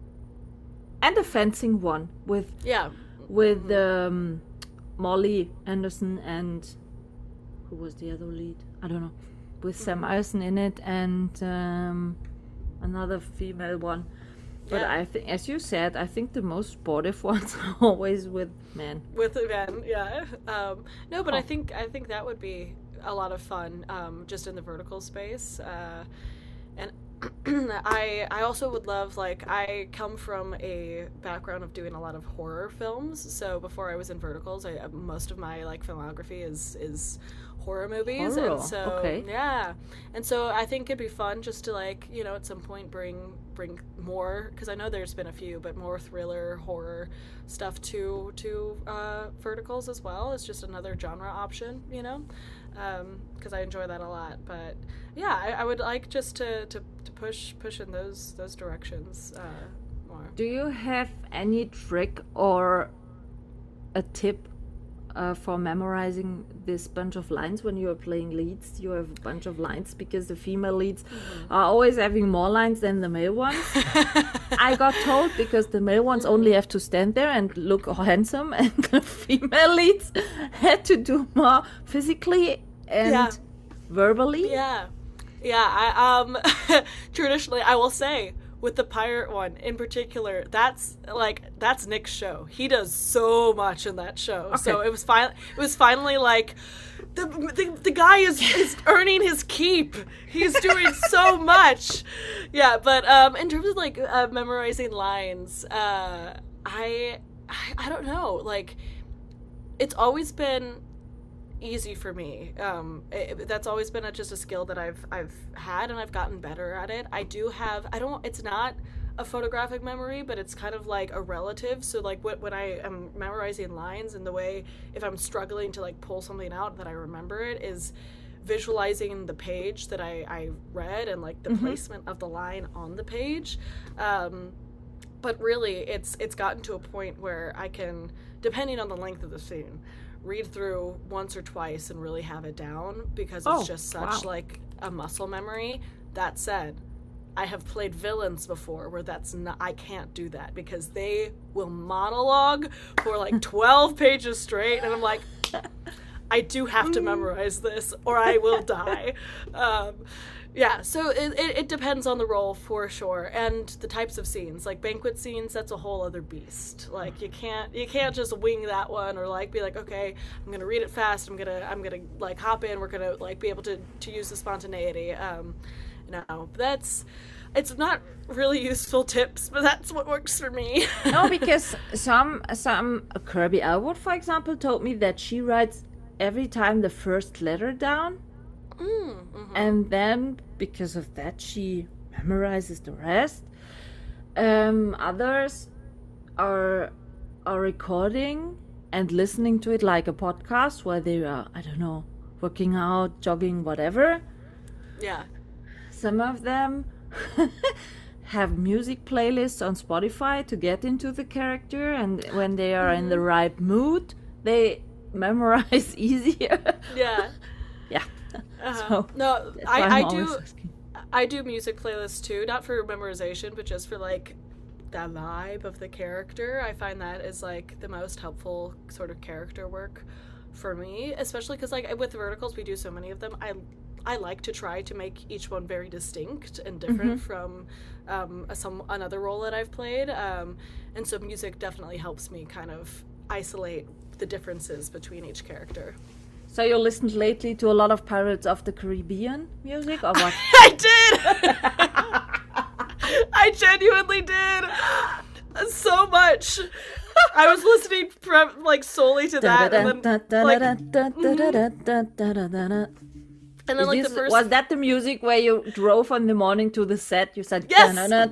and a fencing one with Yeah, with um, Molly Anderson and who was the other lead? I don't know. With Sam Eisen in it and um, another female one. But Yeah. I think, as you said, I think the most sportive ones are always with men. with the men. Yeah. Um, no, but I Oh. think I think that would be a lot of fun, um, just in the vertical space. Uh, and I I also would love, like, I come from a background of doing a lot of horror films. So before I was in verticals, I, most of my like filmography is is horror movies. Horror, And so okay. yeah, and so I think it'd be fun just to, like, you know, at some point bring bring more, because I know there's been a few, but more thriller horror stuff to to uh, verticals as well. It's just another genre option, you know, because I enjoy that a lot. But yeah, I, I would like just to, to, to push push in those those directions uh, more. Do you have any trick or a tip uh, for memorizing this bunch of lines when you are playing leads? You have a bunch of lines because the female leads are always having more lines than the male ones. I got told because the male ones only have to stand there and look handsome, and the female leads had to do more physically and Yeah. verbally. Yeah, yeah. I um traditionally, I will say, with the pirate one in particular, that's like that's Nick's show. He does so much in that show. So Okay. it was fine. It was finally like the the, the guy is is earning his keep. He's doing so much. Yeah, but um, in terms of like uh, memorizing lines, uh, I, I I don't know. Like, it's always been easy for me. Um, it, that's always been a, just a skill that I've I've had, and I've gotten better at it. I do have. I don't. It's not a photographic memory, but it's kind of like a relative. So like when when I am memorizing lines, and the way, if I'm struggling to like pull something out that I remember it, is visualizing the page that I, I read and like the placement of the line on the page. Um, but really, it's it's gotten to a point where I can, depending on the length of the scene, read through once or twice and really have it down, because it's Oh, just such wow. like a muscle memory. That said, I have played villains before where that's not, I can't do that, because they will monologue for like twelve pages straight, and I'm like, I do have to memorize this or I will die. Um, yeah, so it, it, it depends on the role for sure, and the types of scenes. Like banquet scenes, that's a whole other beast. Like you can't you can't just wing that one, or like be like, okay, I'm gonna read it fast. I'm gonna I'm gonna like hop in. We're gonna like be able to to use the spontaneity. Um, no, that's it's not really useful tips, but that's what works for me. No, because some some Kirby Elwood, for example, told me that she writes every time the first letter down, Mm, mhm. and then because of that she memorizes the rest. Um, others are are recording and listening to it like a podcast, where they are, I don't know, working out, jogging, whatever. Yeah. Some of them have music playlists on Spotify to get into the character, and when they are in the right mood, they memorize easier. Yeah. Yeah. Uh-huh. So no, that's why I'm I, I always do. asking. I do music playlists too, not for memorization, but just for like that vibe of the character. I find that is like the most helpful sort of character work for me, especially because like with verticals we do so many of them. I I like to try to make each one very distinct and different from um, a, some another role that I've played, um, and so music definitely helps me kind of isolate the differences between each character. So you listened lately to a lot of Pirates of the Caribbean music, or what? I did. I genuinely did. So much. I was listening pre- like solely to that, and then like, and then like the This- first. was that the music where you drove in the morning to the set? You said Yes!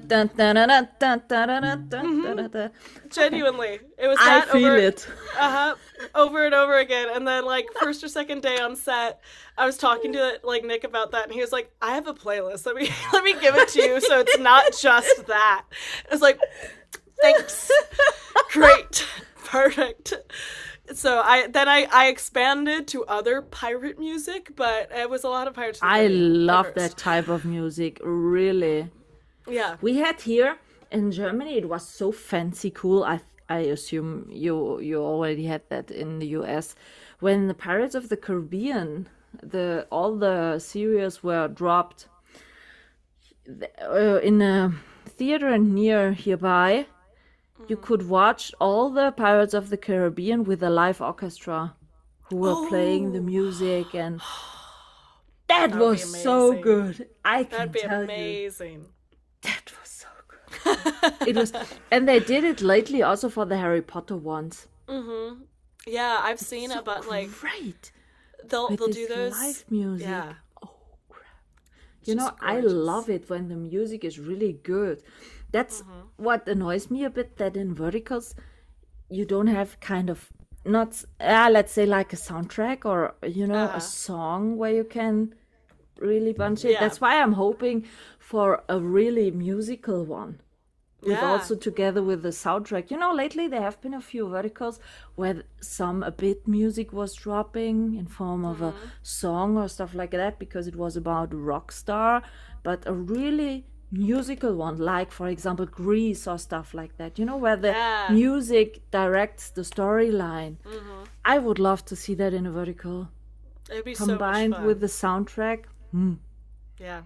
"Da-na-na-dun-dun-dun-dun-dun-dun-dun-dun." Genuinely, it was I that feel over, it. uh-huh, over and over again. And then like first or second day on set, I was talking to like Nick about that, and he was like, "I have a playlist. Let me let me give it to you, so it's not just that." I was like, "Thanks, great, perfect." So I then I, I expanded to other pirate music, but it was a lot of Pirates of the I Caribbean love first. that type of music, really. Yeah. We had here in Germany, it was so fancy cool. I I assume you you already had that in the U S. When the Pirates of the Caribbean, the all the series were dropped the- uh, in a theater near hereby. You could watch all the Pirates of the Caribbean with a live orchestra who were playing the music, and that, That would was be so amazing. good. I can That'd be tell you. amazing. That was so good. It was, and they did it lately also for the Harry Potter ones. Yeah, I've seen So it, but like great they'll with they'll this do those. live music. Yeah. Oh crap! You know, just I gorgeous. love it when the music is really good. That's Mm-hmm. what annoys me a bit. That in verticals, you don't have kind of not uh, let's say like a soundtrack or you know Uh-huh. a song where you can really bunch it. Yeah. That's why I'm hoping for a really musical one. With Yeah. also together with the soundtrack. You know, lately there have been a few verticals where some a bit music was dropping in form of a song or stuff like that because it was about a rock star, but a really musical one, like for example Grease or stuff like that. You know, where the Yeah. music directs the storyline. I would love to see that in a vertical It'd be combined so much fun. with the soundtrack. Yeah.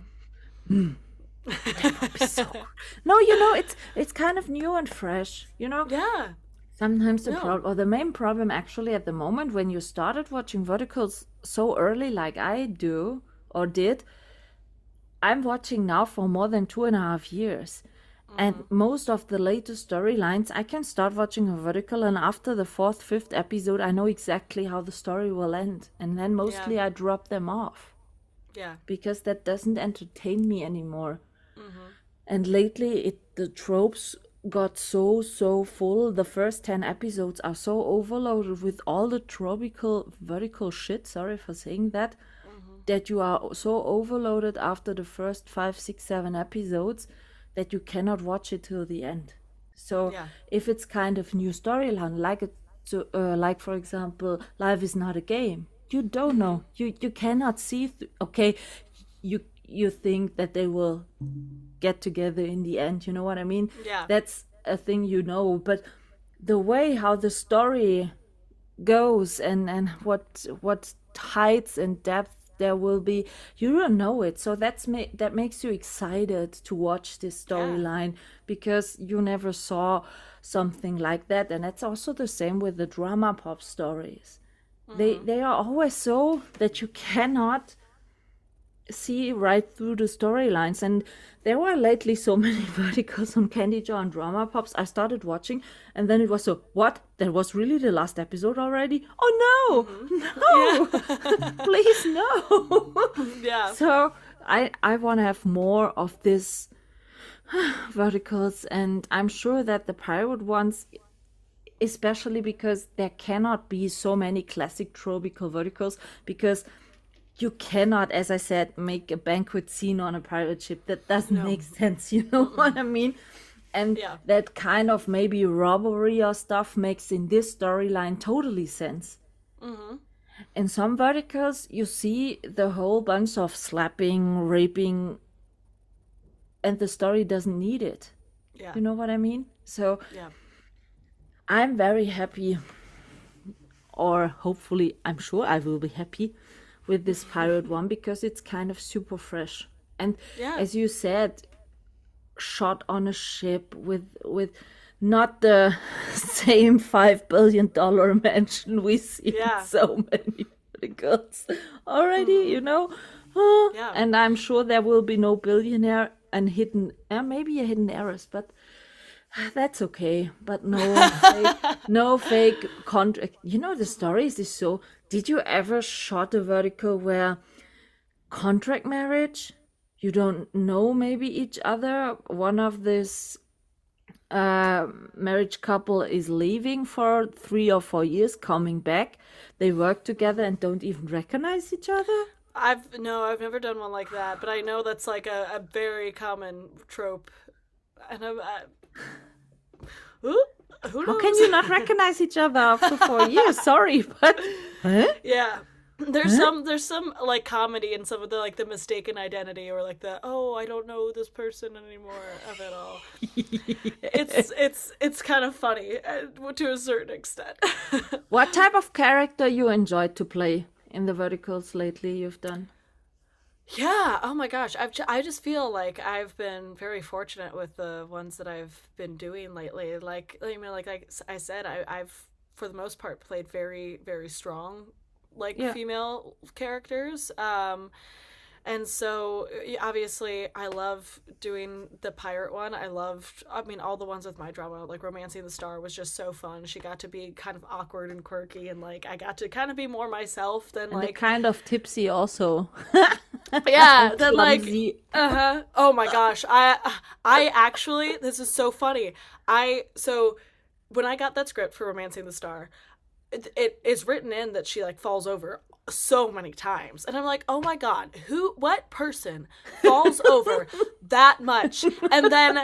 So no, you know, it's it's kind of new and fresh. You know, Yeah. sometimes the No. problem, or the main problem actually at the moment when you started watching verticals so early like I do or did, I'm watching now for more than two and a half years. And most of the latest storylines, I can start watching a vertical, and after the fourth, fifth episode, I know exactly how the story will end. And then mostly I drop them off Yeah. because that doesn't entertain me anymore. And lately, it the tropes got so so full. The first ten episodes are so overloaded with all the tropical vertical shit. Sorry for saying that. That you are so overloaded after the first five, six, seven episodes that you cannot watch it till the end. So Yeah. if it's kind of new storyline, like it, to, uh, like for example, Life is Not a Game, you don't know. You you cannot see. Th- okay, you you think that they will get together in the end. You know what I mean? Yeah. That's a thing you know. But the way how the story goes and and what what heights and depth there will be, you don't know it. So that's ma- that makes you excited to watch this storyline because you never saw something like that. And that's also the same with the drama pop stories. They they are always so that you cannot see right through the storylines. And there were lately so many verticals on Candy Jar and drama pops I started watching, and then it was so, what, that was really the last episode already? Oh no, no, please no. Yeah. So I I want to have more of this verticals, and I'm sure that the pirate ones, especially because there cannot be so many classic tropical verticals, because you cannot, as I said, make a banquet scene on a pirate ship. That doesn't make sense. You know what I mean? And Yeah. that kind of maybe robbery or stuff makes in this storyline totally sense. In some verticals, you see the whole bunch of slapping, raping, and the story doesn't need it. Yeah. You know what I mean? So Yeah. I'm very happy, or hopefully, I'm sure I will be happy with this pirate one because it's kind of super fresh. And Yeah. as you said, shot on a ship with with not the same five billion dollar mansion we see Yeah. in so many verticals already, you know. Uh, Yeah. And I'm sure there will be no billionaire and hidden, uh, maybe a hidden heiress, but that's okay. But no, fake, no fake contract. You know, the stories is so. Did you ever shot a vertical where contract marriage? You don't know maybe each other. One of this uh, marriage couple is leaving for three or four years, coming back. They work together and don't even recognize each other. I've no, I've never done one like that, but I know that's like a, a very common trope. And I'm, I, who, who knows? How can you not recognize each other after four years? Sorry, but huh? Yeah. There's some there's some like comedy in some of the like the mistaken identity or like the oh I don't know this person anymore of it all. it's it's it's kind of funny uh, to a certain extent. What type of character you enjoyed to play in the verticals lately you've done? Yeah. Oh my gosh. I've ju- I just feel like I've been very fortunate with the ones that I've been doing lately. Like I mean, like, like I said, I, I've for the most part played very very strong like Yeah. female characters. Um, and so y- obviously I love doing the pirate one. I loved. I mean, all the ones with my drama, like Romancing the Star, was just so fun. She got to be kind of awkward and quirky, and like I got to kind of be more myself than And the like kind of tipsy also. yeah, then like Clumsy. uh-huh. Oh my gosh. I I actually this is so funny. I so when I got that script for Romancing the Star, it, it is written in that she like falls over so many times. And I'm like, "Oh my god, who what person falls over that much?" And then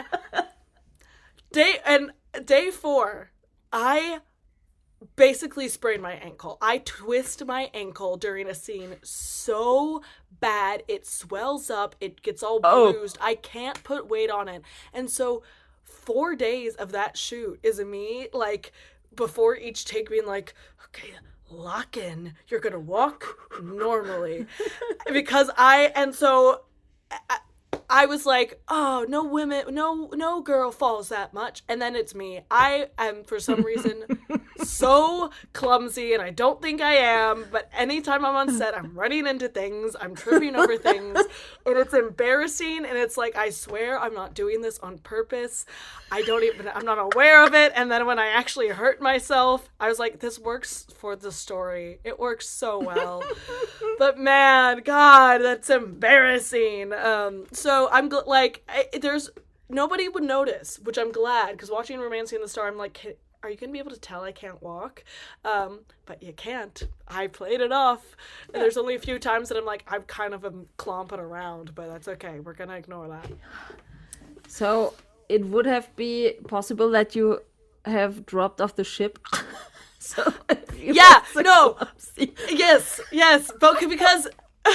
day and day four, I basically sprained my ankle. I twist my ankle during a scene so bad it swells up, it gets all Oh. bruised. I can't put weight on it. And so four days of that shoot is me like before each take being like, okay, lock in. You're gonna walk normally. Because I and so I, I was like, oh, no women, no no girl falls that much. And then it's me. I am, for some reason, so clumsy, and I don't think I am, but anytime I'm on set, I'm running into things, I'm tripping over things, and it's embarrassing, and it's like, I swear I'm not doing this on purpose. I don't even, I'm not aware of it, and then when I actually hurt myself, I was like, this works for the story. It works so well. But man, God, that's embarrassing. Um, so I'm gl- like, I, there's, nobody would notice, which I'm glad, because watching Romancing the Star, I'm like, "Can- are you going to be able to tell I can't walk?" Um, but you can't. I played it off. And there's only a few times that I'm like, I'm kind of um, clomping around, but that's okay. We're going to ignore that. So it would have been possible that you have dropped off the ship. So you Yeah, were so no. clumsy. Yes, yes, but because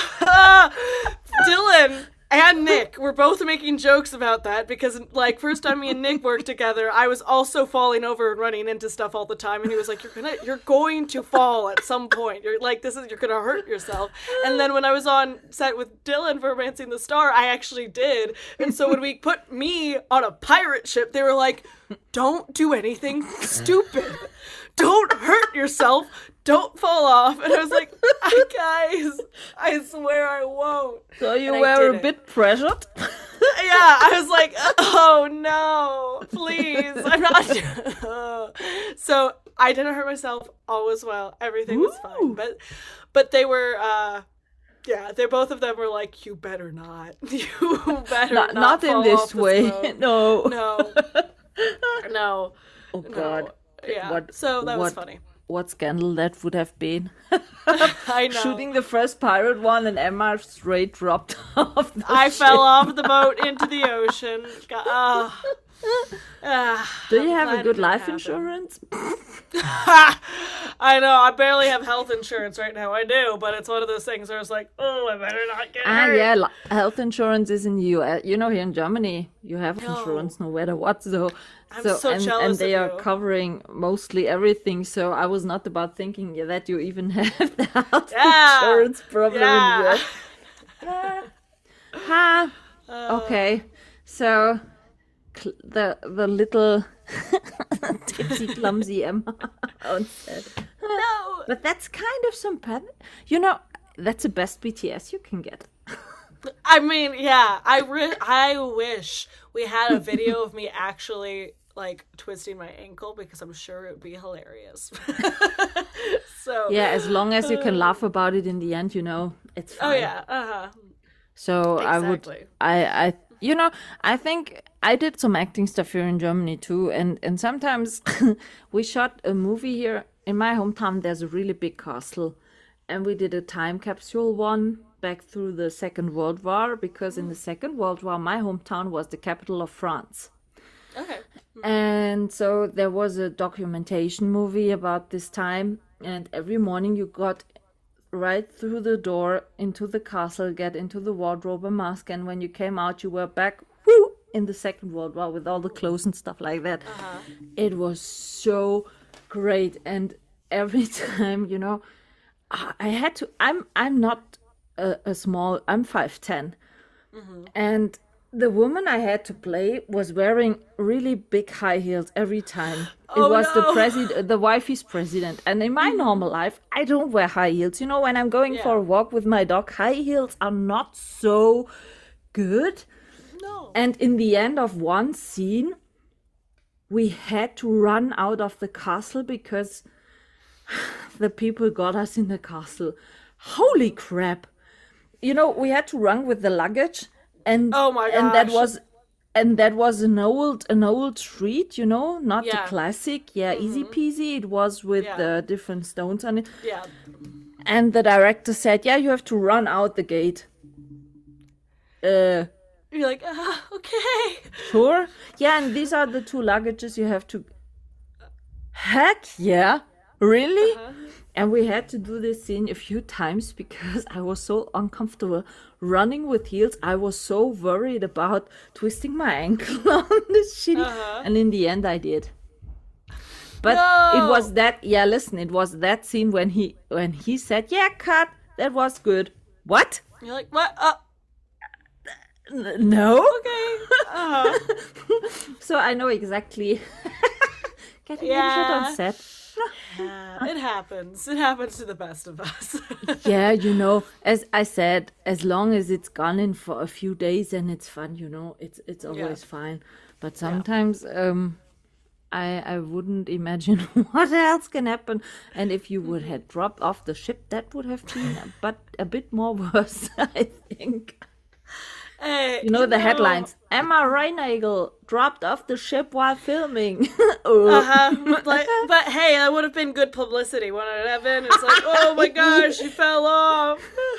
Dylan and Nick were both making jokes about that because, like, first time me and Nick worked together, I was also falling over and running into stuff all the time, and he was like, "You're gonna, you're going to fall at some point. You're like, this is, you're gonna hurt yourself." And then when I was on set with Dylan for Romancing the Star, I actually did. And so when we put me on a pirate ship, they were like, "Don't do anything stupid. Don't hurt yourself. Don't fall off." And I was like, guys, I swear I won't. So you And I were a didn't. bit pressured. Yeah, I was like, oh no, please, I'm not. So I didn't hurt myself. All was well. Everything was fine. Woo. But, but they were, uh, yeah, they both of them were like, "You better not. You better not, not. not in fall this off way. boat." No. No, no. Oh No. God. Yeah. What- so that was what- funny. What scandal that would have been. I know. Shooting the first pirate one and Emma straight dropped off the I ship. fell off the boat into the ocean. God, ah. Ah, Do you I'm have glad a it good didn't life happen. insurance? I know, I barely have health insurance right now. I do, but it's one of those things where it's like, oh, I better not get Ah, hurt. yeah, li- health insurance is in the U S. You know, here in Germany, you have No. insurance no matter what. So, I'm so, so and, jealous and they of are you. covering mostly everything. So I was not about thinking yeah, that you even have the health Yeah. insurance problem Yeah. in the U S. Ha. Uh. Okay, so cl- the the little tipsy clumsy Emma on set. No, But that's kind of some, you know, that's the best B T S you can get. I mean, yeah, I re- I wish we had a video of me actually like twisting my ankle because I'm sure it would be hilarious. So yeah, as long as you can laugh about it in the end, you know, it's fine. Oh yeah, uh huh. So I would, Exactly. I, I, you know, I think I did some acting stuff here in Germany too, and and sometimes we shot a movie here in my hometown. There's a really big castle, and we did a time capsule one back through the Second World War, because in the Second World War, my hometown was the capital of France. Okay. And so there was a documentation movie about this time, and every morning you got right through the door into the castle, get into the wardrobe and mask, and when you came out, you were back whoo, in the Second World War with all the clothes and stuff like that. Uh-huh. It was so great, and every time, you know, I had to. I'm I'm not a, a small. I'm five ten, mm-hmm. and the woman I had to play was wearing really big high heels every time. It Oh, was the no. president, the wifey's president. And in my normal life, I don't wear high heels. You know, when I'm going Yeah. for a walk with my dog, high heels are not so good. No. And in the end of one scene, we had to run out of the castle because the people got us in the castle. Holy crap. You know, we had to run with the luggage. And Oh my and that gosh. was and that was an old an old street, you know, not Yeah. the classic. Yeah, easy peasy. It was with Yeah. uh, different stones on it. Yeah. And the director said, "Yeah, you have to run out the gate." Uh, You're like, ah, okay. sure. Yeah, and these are the two luggages you have to. Heck yeah, really? And we had to do this scene a few times because I was so uncomfortable running with heels. I was so worried about twisting my ankle on this shitty. And in the end, I did. But it No! was that. Yeah, listen, it was that scene when he when he said, "Yeah, cut. That was good." What? You're like, what? Uh, N- no. okay. Uh-huh. So I know exactly. Getting Yeah. injured on set. Yeah, it happens. It happens to the best of us. Yeah, you know, as I said, as long as it's gone in for a few days and it's fun, you know, it's it's always fine. But sometimes um I I wouldn't imagine what else can happen. And if you would have dropped off the ship, that would have been a, but a bit more worse, I think. Hey, You know the headlines. Emma Reinagel dropped off the ship while filming. Oh. Uh-huh. Like, but hey, that would have been good publicity, wouldn't it, Evan? It's like, oh my gosh, she fell off.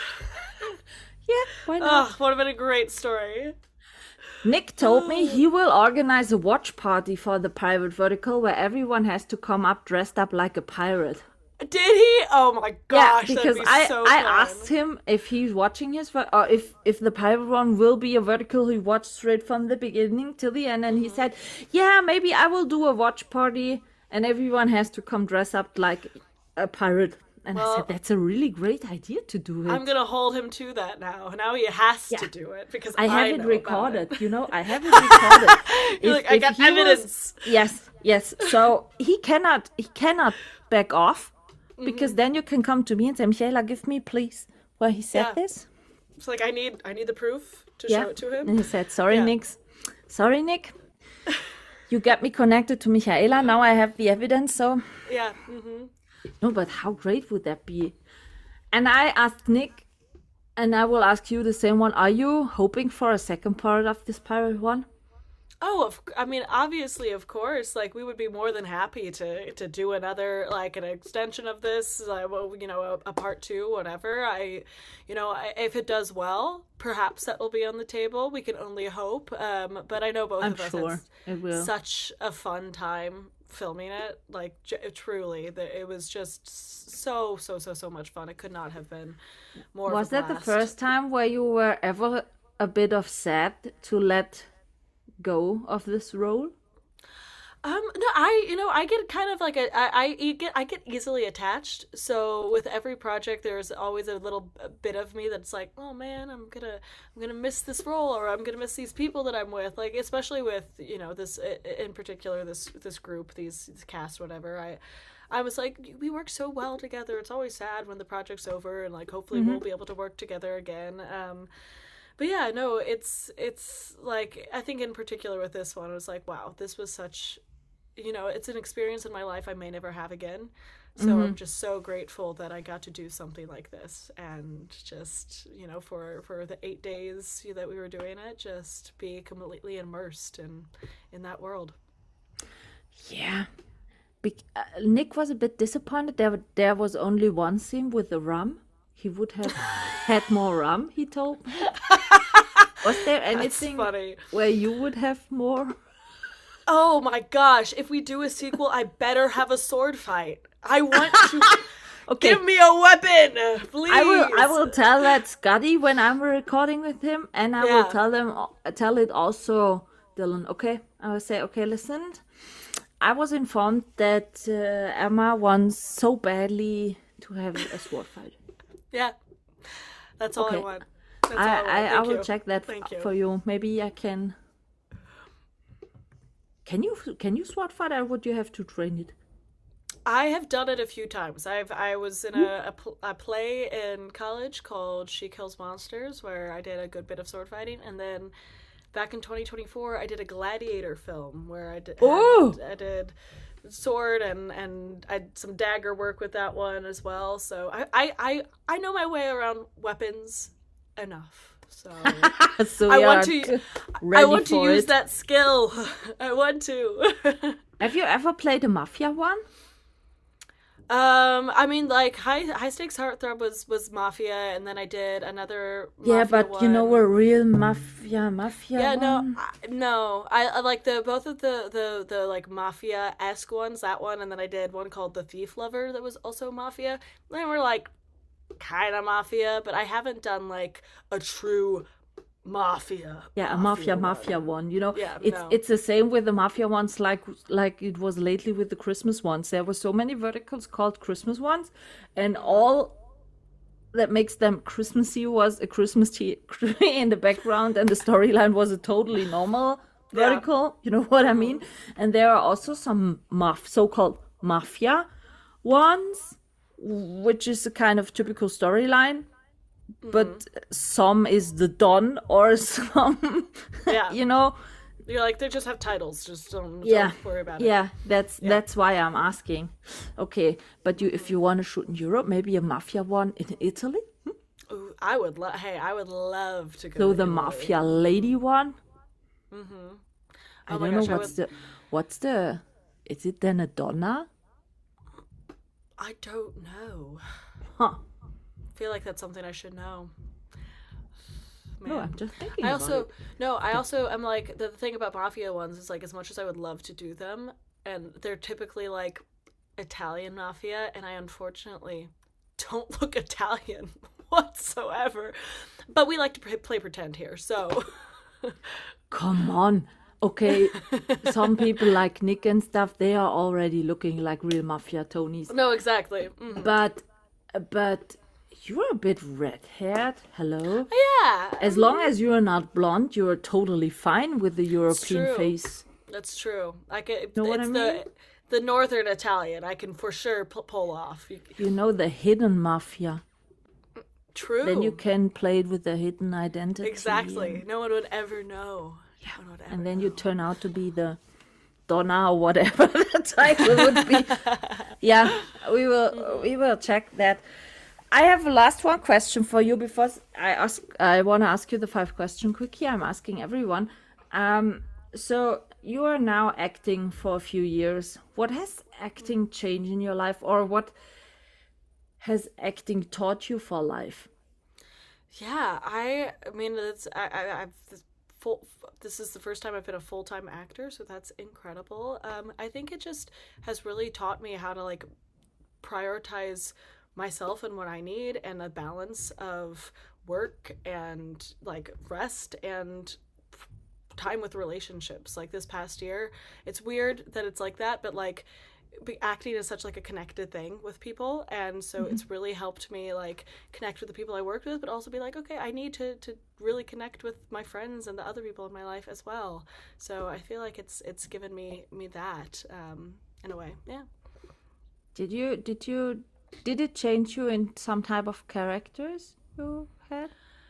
Yeah, why not? Oh, would have been a great story. Nick told me he will organize a watch party for the Pirate Vertical where everyone has to come up dressed up like a pirate. Did he? Oh my gosh, yeah, because that'd be I, so I fun. asked him if he's watching his ver- or if if the pirate one will be a vertical he watched straight from the beginning till the end, and he said, "Yeah, maybe I will do a watch party and everyone has to come dress up like a pirate." And I Well, said, "That's a really great idea to do it." I'm gonna hold him to that now. Now he has Yeah. to do it because I have know it about recorded, it. you know. I have it recorded. You're like, I got he was- evidence. yes, yes. So he cannot, he cannot back off Mm-hmm. because then you can come to me and say, "Michaela, give me please where he said Yeah. this." It's like I need, I need the proof to Yeah. show it to him. And he said, "Sorry, Yeah. Nick. Sorry, Nick. You got me connected to Michaela. Now I have the evidence." So Yeah. Mm-hmm. no, but how great would that be? And I asked Nick, and I will ask you the same one. Are you hoping for a second part of this pirate one? Oh, of, I mean, obviously, of course. Like, we would be more than happy to to do another, like, an extension of this. Uh, well, you know, a, a part two, whatever. I, you know, I, if it does well, perhaps that will be on the table. We can only hope. Um, but I know both I'm of us sure had it will. such a fun time filming it. Like, j- truly, the, it was just so so so so much fun. It could not have been more. Was of a that the blast. first time where you were ever a bit of sad to let go of this role? Um, no, I, you know, I get kind of like a, I, I get, I get easily attached. So with every project, there's always a little bit of me that's like, oh man, I'm gonna, I'm gonna miss this role, or I'm gonna miss these people that I'm with. Like, especially with, you know, this in particular, this this group, these, these cast, whatever. I, I was like, we work so well together. It's always sad when the project's over, and like hopefully mm-hmm. we'll be able to work together again. Um, but yeah, no, it's it's like I think in particular with this one, I was like, wow, this was such, you know, it's an experience in my life I may never have again. So mm-hmm. I'm just so grateful that I got to do something like this, and just, you know, for, for the eight days that we were doing it, just be completely immersed in in that world. Yeah. Be- uh, Nick was a bit disappointed. There, there was only one scene with the rum. He would have had more rum, he told me. Was there anything where you would have more? Oh my gosh, if we do a sequel, I better have a sword fight. I want to. Okay. Give me a weapon, please. I will. I will tell that Scotty when I'm recording with him, and I yeah. will tell them. Tell it also, Dylan. Okay, I will say. Okay, listen. I was informed that uh, Emma wants so badly to have a sword fight. Yeah, that's all okay. I want. That's I, all I, want. I, I will you. check that Thank f- you. for you. Maybe I can. Can you can you sword fight, or would you have to train it? I have done it a few times. I've I was in a, a, pl- a play in college called She Kills Monsters, where I did a good bit of sword fighting, and then back in twenty twenty-four I did a gladiator film where I did oh! I did sword and and I did some dagger work with that one as well. So I I I, I know my way around weapons enough. So, so I want to I want to use it. that skill. I want to. Have you ever played a mafia one? Um, I mean, like high high stakes heartthrob was was mafia, and then I did another. Mafia yeah, but one. you know a real mafia mafia. Yeah, one? no, I, no. I, I like the both of the the the like mafia esque ones. That one, and then I did one called The Thief Lover that was also mafia. They were like kind of mafia, but I haven't done like a true mafia. Yeah, a mafia mafia one. mafia one. You know, yeah, it's no. it's the same with the mafia ones, like like it was lately with the Christmas ones. There were so many verticals called Christmas ones, and all that makes them Christmassy was a Christmas tree in the background, and the storyline was a totally normal vertical. Yeah. You know what I mean? And there are also some maf so-called mafia ones, which is a kind of typical storyline. But mm-hmm. some is the Don, or some, yeah. you know. You're like, they just have titles. Just don't, yeah. don't worry about it. Yeah, that's yeah. that's why I'm asking. Okay, but you, if you want to shoot in Europe, maybe a mafia one in Italy. Hmm? Ooh, I would love. Hey, I would love to go. So to the Italy. mafia lady one. Mm-hmm. I oh don't gosh, know what's would... the what's the. Is it then a Donna? I don't know. Huh. I feel like that's something I should know. Man. No, I'm just thinking. I about also it. no. I also am like the thing about mafia ones is like as much as I would love to do them, and they're typically like Italian mafia, and I unfortunately don't look Italian whatsoever. But we like to play, play pretend here, so. Come on. Okay, some people like Nick and stuff, they are already looking like real mafia Tonys. No, exactly. Mm-hmm. But, but you're a bit red-haired. Hello? Yeah. As long as you're not blonde, you're totally fine with the European face. That's true. I can. Know what it's I mean? the the northern Italian. I can for sure p- pull off. You, you know the hidden mafia. True. Then you can play it with the hidden identity. Exactly. And... no one would ever know. Yeah. No one would ever and then know. you turn out to be the Donna or whatever the title would be. Yeah, we will mm-hmm. we will check that. I have a last one question for you before I ask. I want to ask you the five question quickie. I'm asking everyone. Um, so you are now acting for a few years. What has acting changed in your life, or what has acting taught you for life? Yeah, I. I mean, it's. I. I I've. This full. This is the first time I've been a full time actor, so that's incredible. Um, I think it just has really taught me how to like prioritize myself and what I need, and a balance of work and like rest and time with relationships. Like this past year, it's weird that it's like that, but like acting is such like a connected thing with people, and so mm-hmm. it's really helped me like connect with the people I worked with, but also be like, okay, I need to to really connect with my friends and the other people in my life as well. So I feel like it's it's given me me that um in a way. Yeah. Did you did you did it change you in some type of characters you had?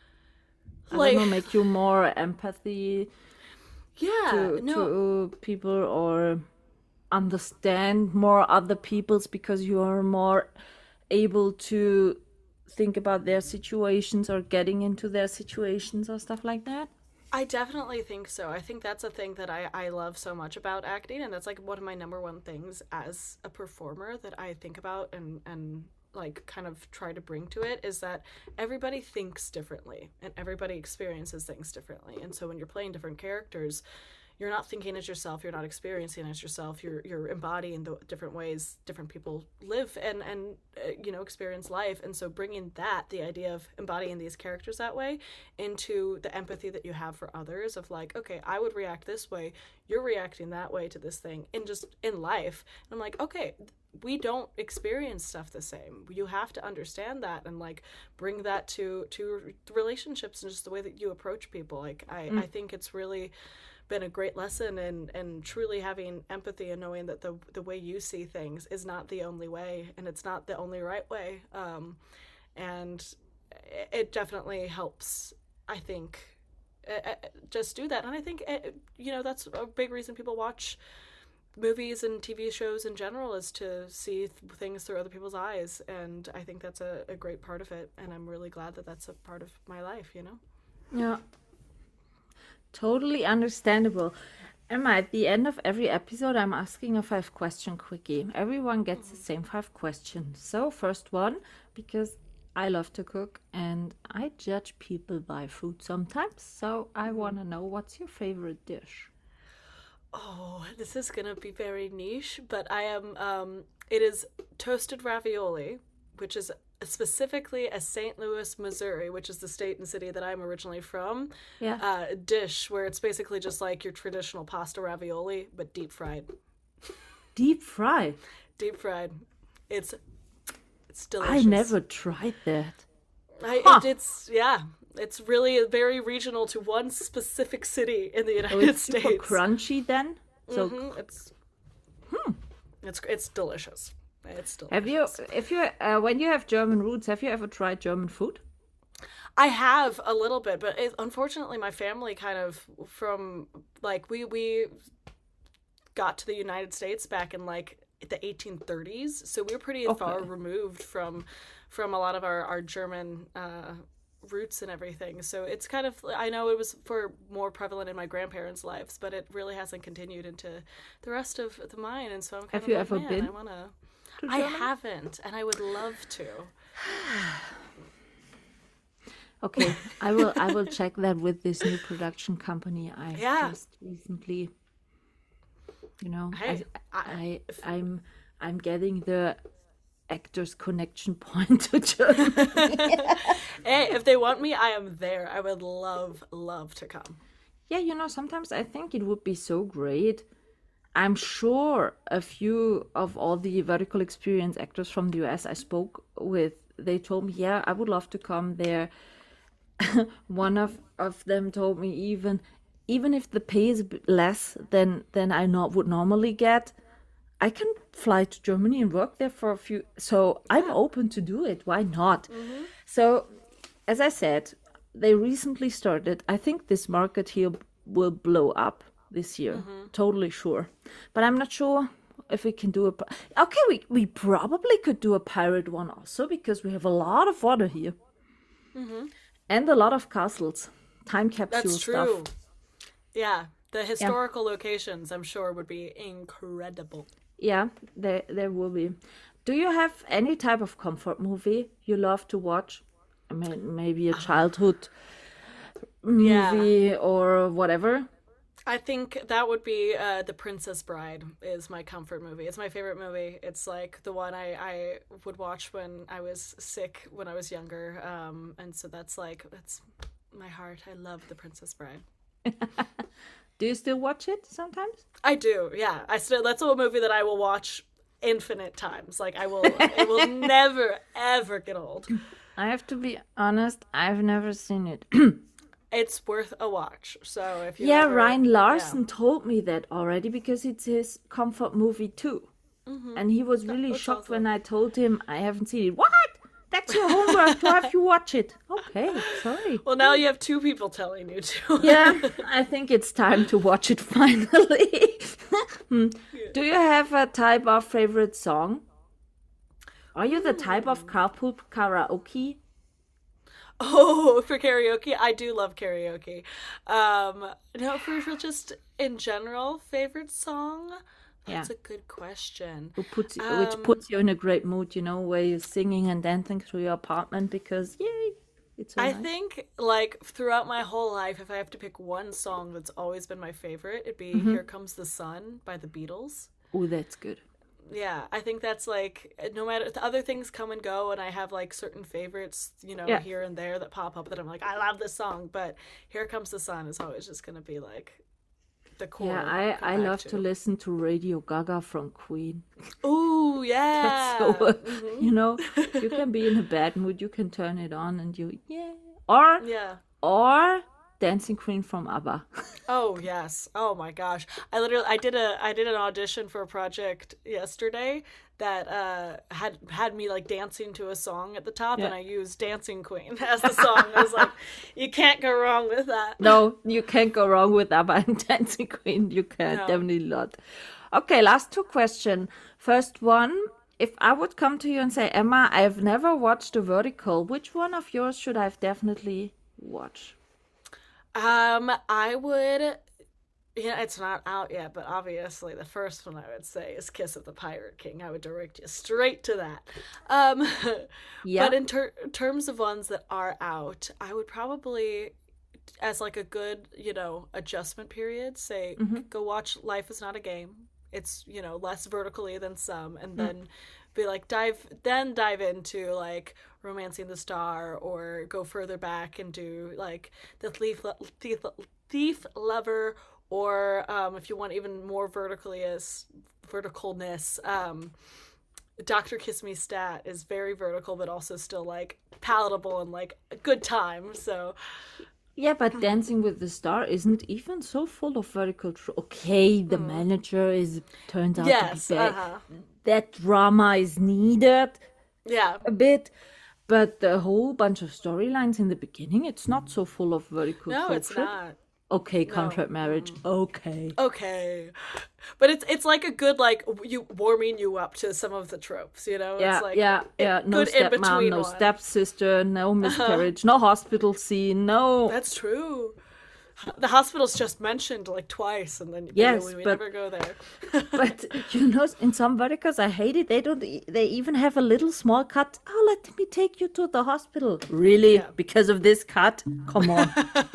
I Like- don't know, make you more empathy Yeah, to no. to people or understand more other people's because you are more able to think about their situations or getting into their situations or stuff like that? I definitely think so. I think that's a thing that I, I love so much about acting, and that's like one of my number one things as a performer that I think about and, and like kind of try to bring to it is that everybody thinks differently and everybody experiences things differently. And so when you're playing different characters, you're not thinking as yourself, you're not experiencing as yourself, you're you're embodying the different ways different people live and and uh, you know experience life. And so bringing that, the idea of embodying these characters that way into the empathy that you have for others of like, okay, I would react this way, you're reacting that way to this thing in just in life. And I'm like, okay, we don't experience stuff the same. You have to understand that and like bring that to to relationships and just the way that you approach people. Like I, I think it's really been a great lesson in and truly having empathy and knowing that the the way you see things is not the only way and it's not the only right way. Um, and it- it definitely helps, I think, uh, uh, just do that. And I think, uh, you know, that's a big reason people watch movies and T V shows in general is to see th- things through other people's eyes. And I think that's a, a great part of it. And I'm really glad that that's a part of my life, you know? Yeah. Totally understandable. Emma, at the end of every episode, I'm asking a five question quickie. Everyone gets the same five questions. So, first one, because I love to cook and I judge people by food sometimes. So, I want to know what's your favorite dish? Oh, this is gonna be very niche, but I am. Um, it is toasted ravioli, which is specifically a Saint Louis, Missouri, which is the state and city that I'm originally from. Yeah. Uh, dish where it's basically just like your traditional pasta ravioli, but deep fried. Deep fry. Deep fried. It's it's I delicious. never tried that. I, Huh. it, it's yeah. It's really very regional to one specific city in the Oh, United it's super States. crunchy then. So, Mhm, It's it's it's delicious. It's delicious. have you, if you, uh, when you have German roots, have you ever tried German food? I have a little bit, but it, unfortunately, my family kind of from like we we got to the United States back in like the eighteen thirties, so we were pretty far Okay. removed from from a lot of our our German uh, roots and everything. So it's kind of I know it was for more prevalent in my grandparents' lives, but it really hasn't continued into the rest of the mine. And so I'm kind Have of you like, ever man, been I wanna. to I Germany? haven't, and I would love to. Okay, I will I will check that with this new production company I Yeah. just recently, you know, Hey, I, I I'm I'm getting the actors connection point to Germany. Hey, if they want me, I am there. I would love, love to come. Yeah, you know, sometimes I think it would be so great. I'm sure a few of all the vertical experience actors from the U S I spoke with, they told me, yeah, I would love to come there. One of, of them told me even, even if the pay is a bit less than, than I not, would normally get, I can fly to Germany and work there for a few. So I'm open to do it. Why not? So, as I said, they recently started. I think this market here will blow up this year. Totally sure. But I'm not sure if we can do a. pi- Okay, we, we probably could do a pirate one also because we have a lot of water here. And a lot of castles. Time capsule That's stuff. true. Yeah, the historical locations, I'm sure, would be incredible. Yeah, there there will be. Do you have any type of comfort movie you love to watch? I mean, maybe a childhood movie or whatever. I think that would be uh, The Princess Bride is my comfort movie. It's my favorite movie. It's like the one I, I would watch when I was sick when I was younger. Um, and so that's like, that's my heart. I love The Princess Bride. Do you still watch it sometimes? I do, yeah. I still that's a movie that I will watch infinite times. Like I will, it will never ever get old. I have to be honest, I've never seen it. It's worth a watch. So if you Yeah, ever- Ryan yeah. Larson told me that already because it's his comfort movie too. and he was really that shocked sounds when I told him I haven't seen it. What? That's your homework to have you watch it. Okay, sorry. Well, now you have two people telling you to. Yeah, I think it's time to watch it finally. Hmm. Do you have a type of favorite song? Are you the type of carpool karaoke? Oh, for karaoke, I do love karaoke. Um, no, for, for just in general, favorite song. That's Yeah. a good question. Who puts which Um, puts you in a great mood, you know, where you're singing and dancing through your apartment because yay, it's so I nice. think, like, throughout my whole life, if I have to pick one song that's always been my favorite, it'd be Here Comes the Sun by the Beatles. Oh, that's good. Yeah, I think that's like, no matter, the other things come and go, and I have like certain favorites, you know, Yeah. here and there that pop up that I'm like, I love this song, but Here Comes the Sun is always just gonna be like the core. Yeah, come I, I back love to listen to Radio Gaga from Queen. Ooh, yeah. So, uh, Mhm. you know, you can be in a bad mood, you can turn it on and you, yeah. Or, Yeah. or Dancing Queen from ABBA. Oh yes. Oh my gosh. I literally I did a I did an audition for a project yesterday that uh had had me like dancing to a song at the top, and Yeah. I used Dancing Queen as the song. I was like, you can't go wrong with that. No, you can't go wrong with ABBA and Dancing Queen. You can't, No. definitely not. Okay, last two questions. First one, if I would come to you and say, Emma, I've never watched a Vertical, which one of yours should I definitely watch? Um, I would. Yeah, it's not out yet, but obviously the first one I would say is Kiss of the Pirate King. I would direct you straight to that. Um, Yeah. but in ter- terms of ones that are out, I would probably, as like a good, you know, adjustment period, say go watch Life is Not a Game. It's, you know, less vertically than some, and then be like dive then dive into like Romancing the Star, or go further back and do like the thief thief, thief lover, or um if you want even more vertically as verticalness, um Doctor Kiss Me Stat is very vertical but also still like palatable and like a good time. So Yeah, but Dancing with the Star isn't even so full of vertical. Tr- okay, the manager is turns out yes, to be bad. uh-huh. That drama is needed Yeah. a bit, but the whole bunch of storylines in the beginning, it's not so full of vertical. No, trope it's trope. not. Okay, contract marriage. Okay. Okay. But it's it's like a good like you warming you up to some of the tropes, you know? Yeah, it's like yeah, yeah. No good in stepmom, between no one. stepsister, no miscarriage, no hospital scene, no. That's true. The hospital's just mentioned like twice, and then Yes, we, we but- never go there. But you know, in some verticals, I hate it. They don't. e- They even have a little small cut. Oh, let me take you to the hospital. Really? Yeah. Because of this cut? Come on.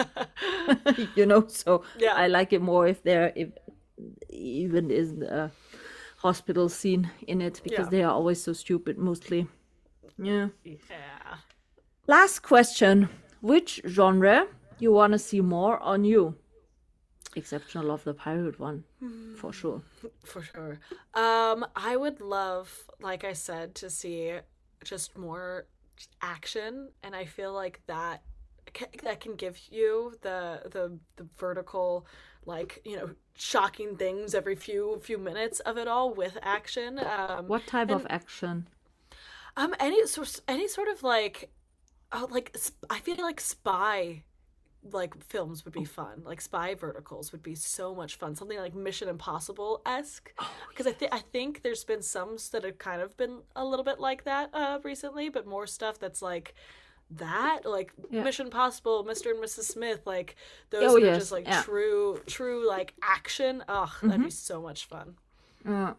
You know. So Yeah. I like it more if there if even is a hospital scene in it, because Yeah. they are always so stupid mostly. Yeah. Yeah. Last question: which genre you want to see more on you? Exceptional of the pirate one, for sure. For sure. Um, I would love, like I said, to see just more action, and I feel like that ca- that can give you the the the vertical, like, you know, shocking things every few few minutes of it all with action. Um, What type of action? um, any sort any sort of like, oh, like sp- I feel like spy like films would be fun. Like spy verticals would be so much fun. Something like Mission Impossible esque, because I think I think there's been some that have kind of been a little bit like that uh, recently, but more stuff that's like that, like Yeah. Mission Impossible, Mister and Missus Smith, like those Oh, that are yes, just like yeah. true, true like action. Ugh, that'd be so much fun. Uh,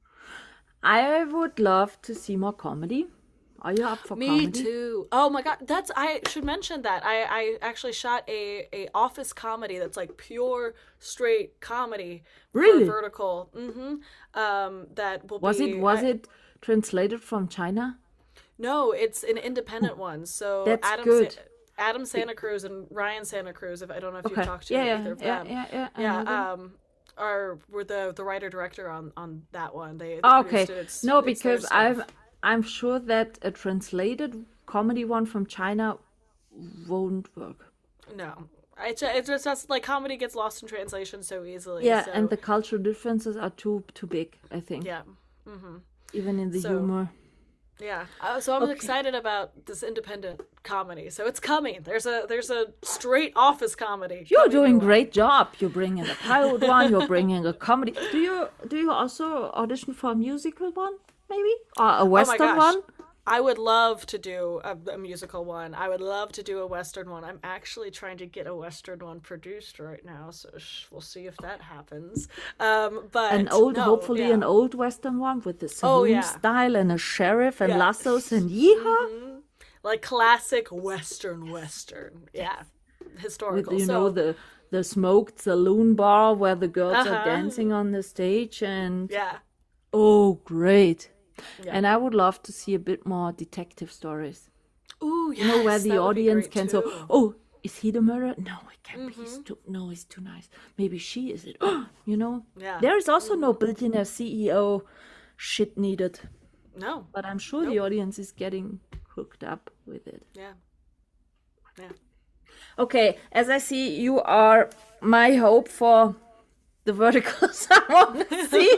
I would love to see more comedy. Are you up for Me comedy? too. Oh my god, that's I should mention that. I I actually shot a a office comedy that's like pure straight comedy. for Really? vertical. Mhm. Um that will Was be it was I- it translated from China? No, it's an independent one. So That's Adam good. Sa- Adam Santa Cruz and Ryan Santa Cruz, if I don't know if Okay. you've talked to Yeah, yeah, either of yeah, them. yeah, yeah. I know Yeah, them. um are were the the writer director on on that one. They, they Oh, okay. produced it. It's- No, it's their because stuff. I'm I'm sure that a translated comedy one from China won't work. No. It's it's just that's, like comedy gets lost in translation so easily. Yeah, so. and the cultural differences are too too big, I think. Yeah. Mm-hmm. even in the So- humor. Yeah. Uh, so I'm Okay. excited about this independent comedy. So it's coming. There's a there's a straight office comedy. You're coming doing your way. great job. You're bringing a pirate one. You're bringing a comedy. Do you do you also audition for a musical one, maybe, or a western Oh gosh. one? I would love to do a, a musical one. I would love to do a western one. I'm actually trying to get a western one produced right now, so sh- we'll see if that happens. Um, but An old, no, hopefully yeah. an old western one with the Oh, saloon yeah. style and a sheriff and Yeah. lassos and yeehaw. like classic western western. Yeah, With historical. you so, know the the smoked saloon bar where the girls are Uh-huh. dancing on the stage and yeah, oh great. Yeah. And I would love to see a bit more detective stories. ooh, yes, You know, where that the would be audience great, can too. say, "Oh, is he the murderer? No, it can't be. Mm-hmm. He's too. No, he's too nice. Maybe she is it." You know. Yeah. There is also no billionaire C E O shit needed, no, but I'm sure the audience is getting hooked up with it. yeah, yeah. Okay, as I see, you are my hope for the verticals I want to see.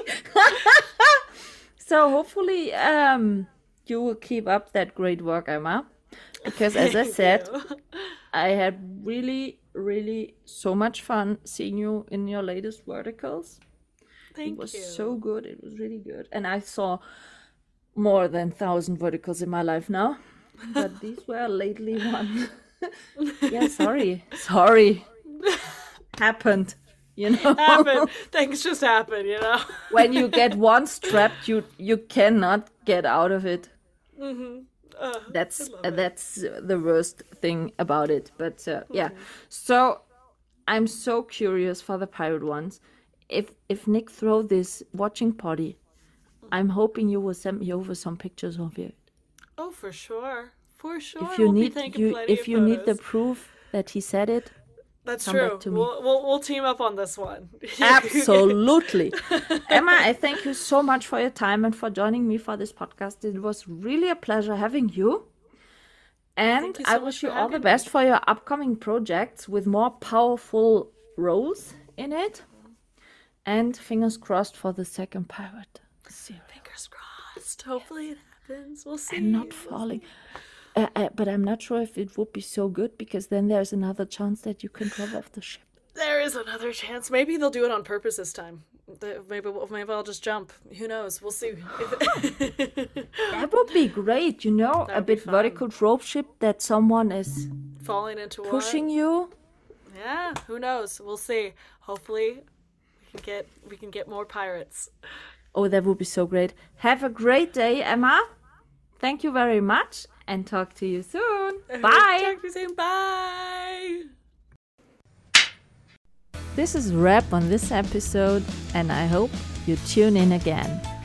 So hopefully, um, you will keep up that great work, Emma. Because as I said, I had really, really so much fun seeing you in your latest verticals. Thank It was you. so good. It was really good. And I saw more than thousand verticals in my life now. But these were lately one. Yeah, sorry. Sorry. Happened. You know, Happen. Things just happen, you know. when you get once trapped, you you cannot get out of it. Uh, That's uh, that's the worst thing about it. But uh, yeah, so I'm so curious for the pirate ones. If if Nick throw this watching party, I'm hoping you will send me over some pictures of it. oh, for sure, for sure. If you we'll be need taking you plenty if of you need the photos. proof that he said it, That's come true. back to me. We'll, we'll we'll team up on this one. absolutely. Emma, I thank you so much for your time and for joining me for this podcast. It was really a pleasure having you. And you so I much wish for you all the having best for your upcoming projects with more powerful roles in it. And fingers crossed for the second pirate series. Fingers crossed. Hopefully it happens. We'll see. I'm not falling. Uh, uh, but I'm not sure if it would be so good because then there's another chance that you can drop off the ship. There is another chance. Maybe they'll do it on purpose this time. The- Maybe we'll- maybe I'll just jump. Who knows? We'll see. That would be great, you know, a would be bit fun. vertical rope ship that someone is Falling into what? pushing you. Yeah. Who knows? We'll see. Hopefully, we can get we can get more pirates. Oh, that would be so great. Have a great day, Emma. Thank you very much and talk to you soon. Bye. Talk to you soon. Bye. This is a wrap on this episode, and I hope you tune in again.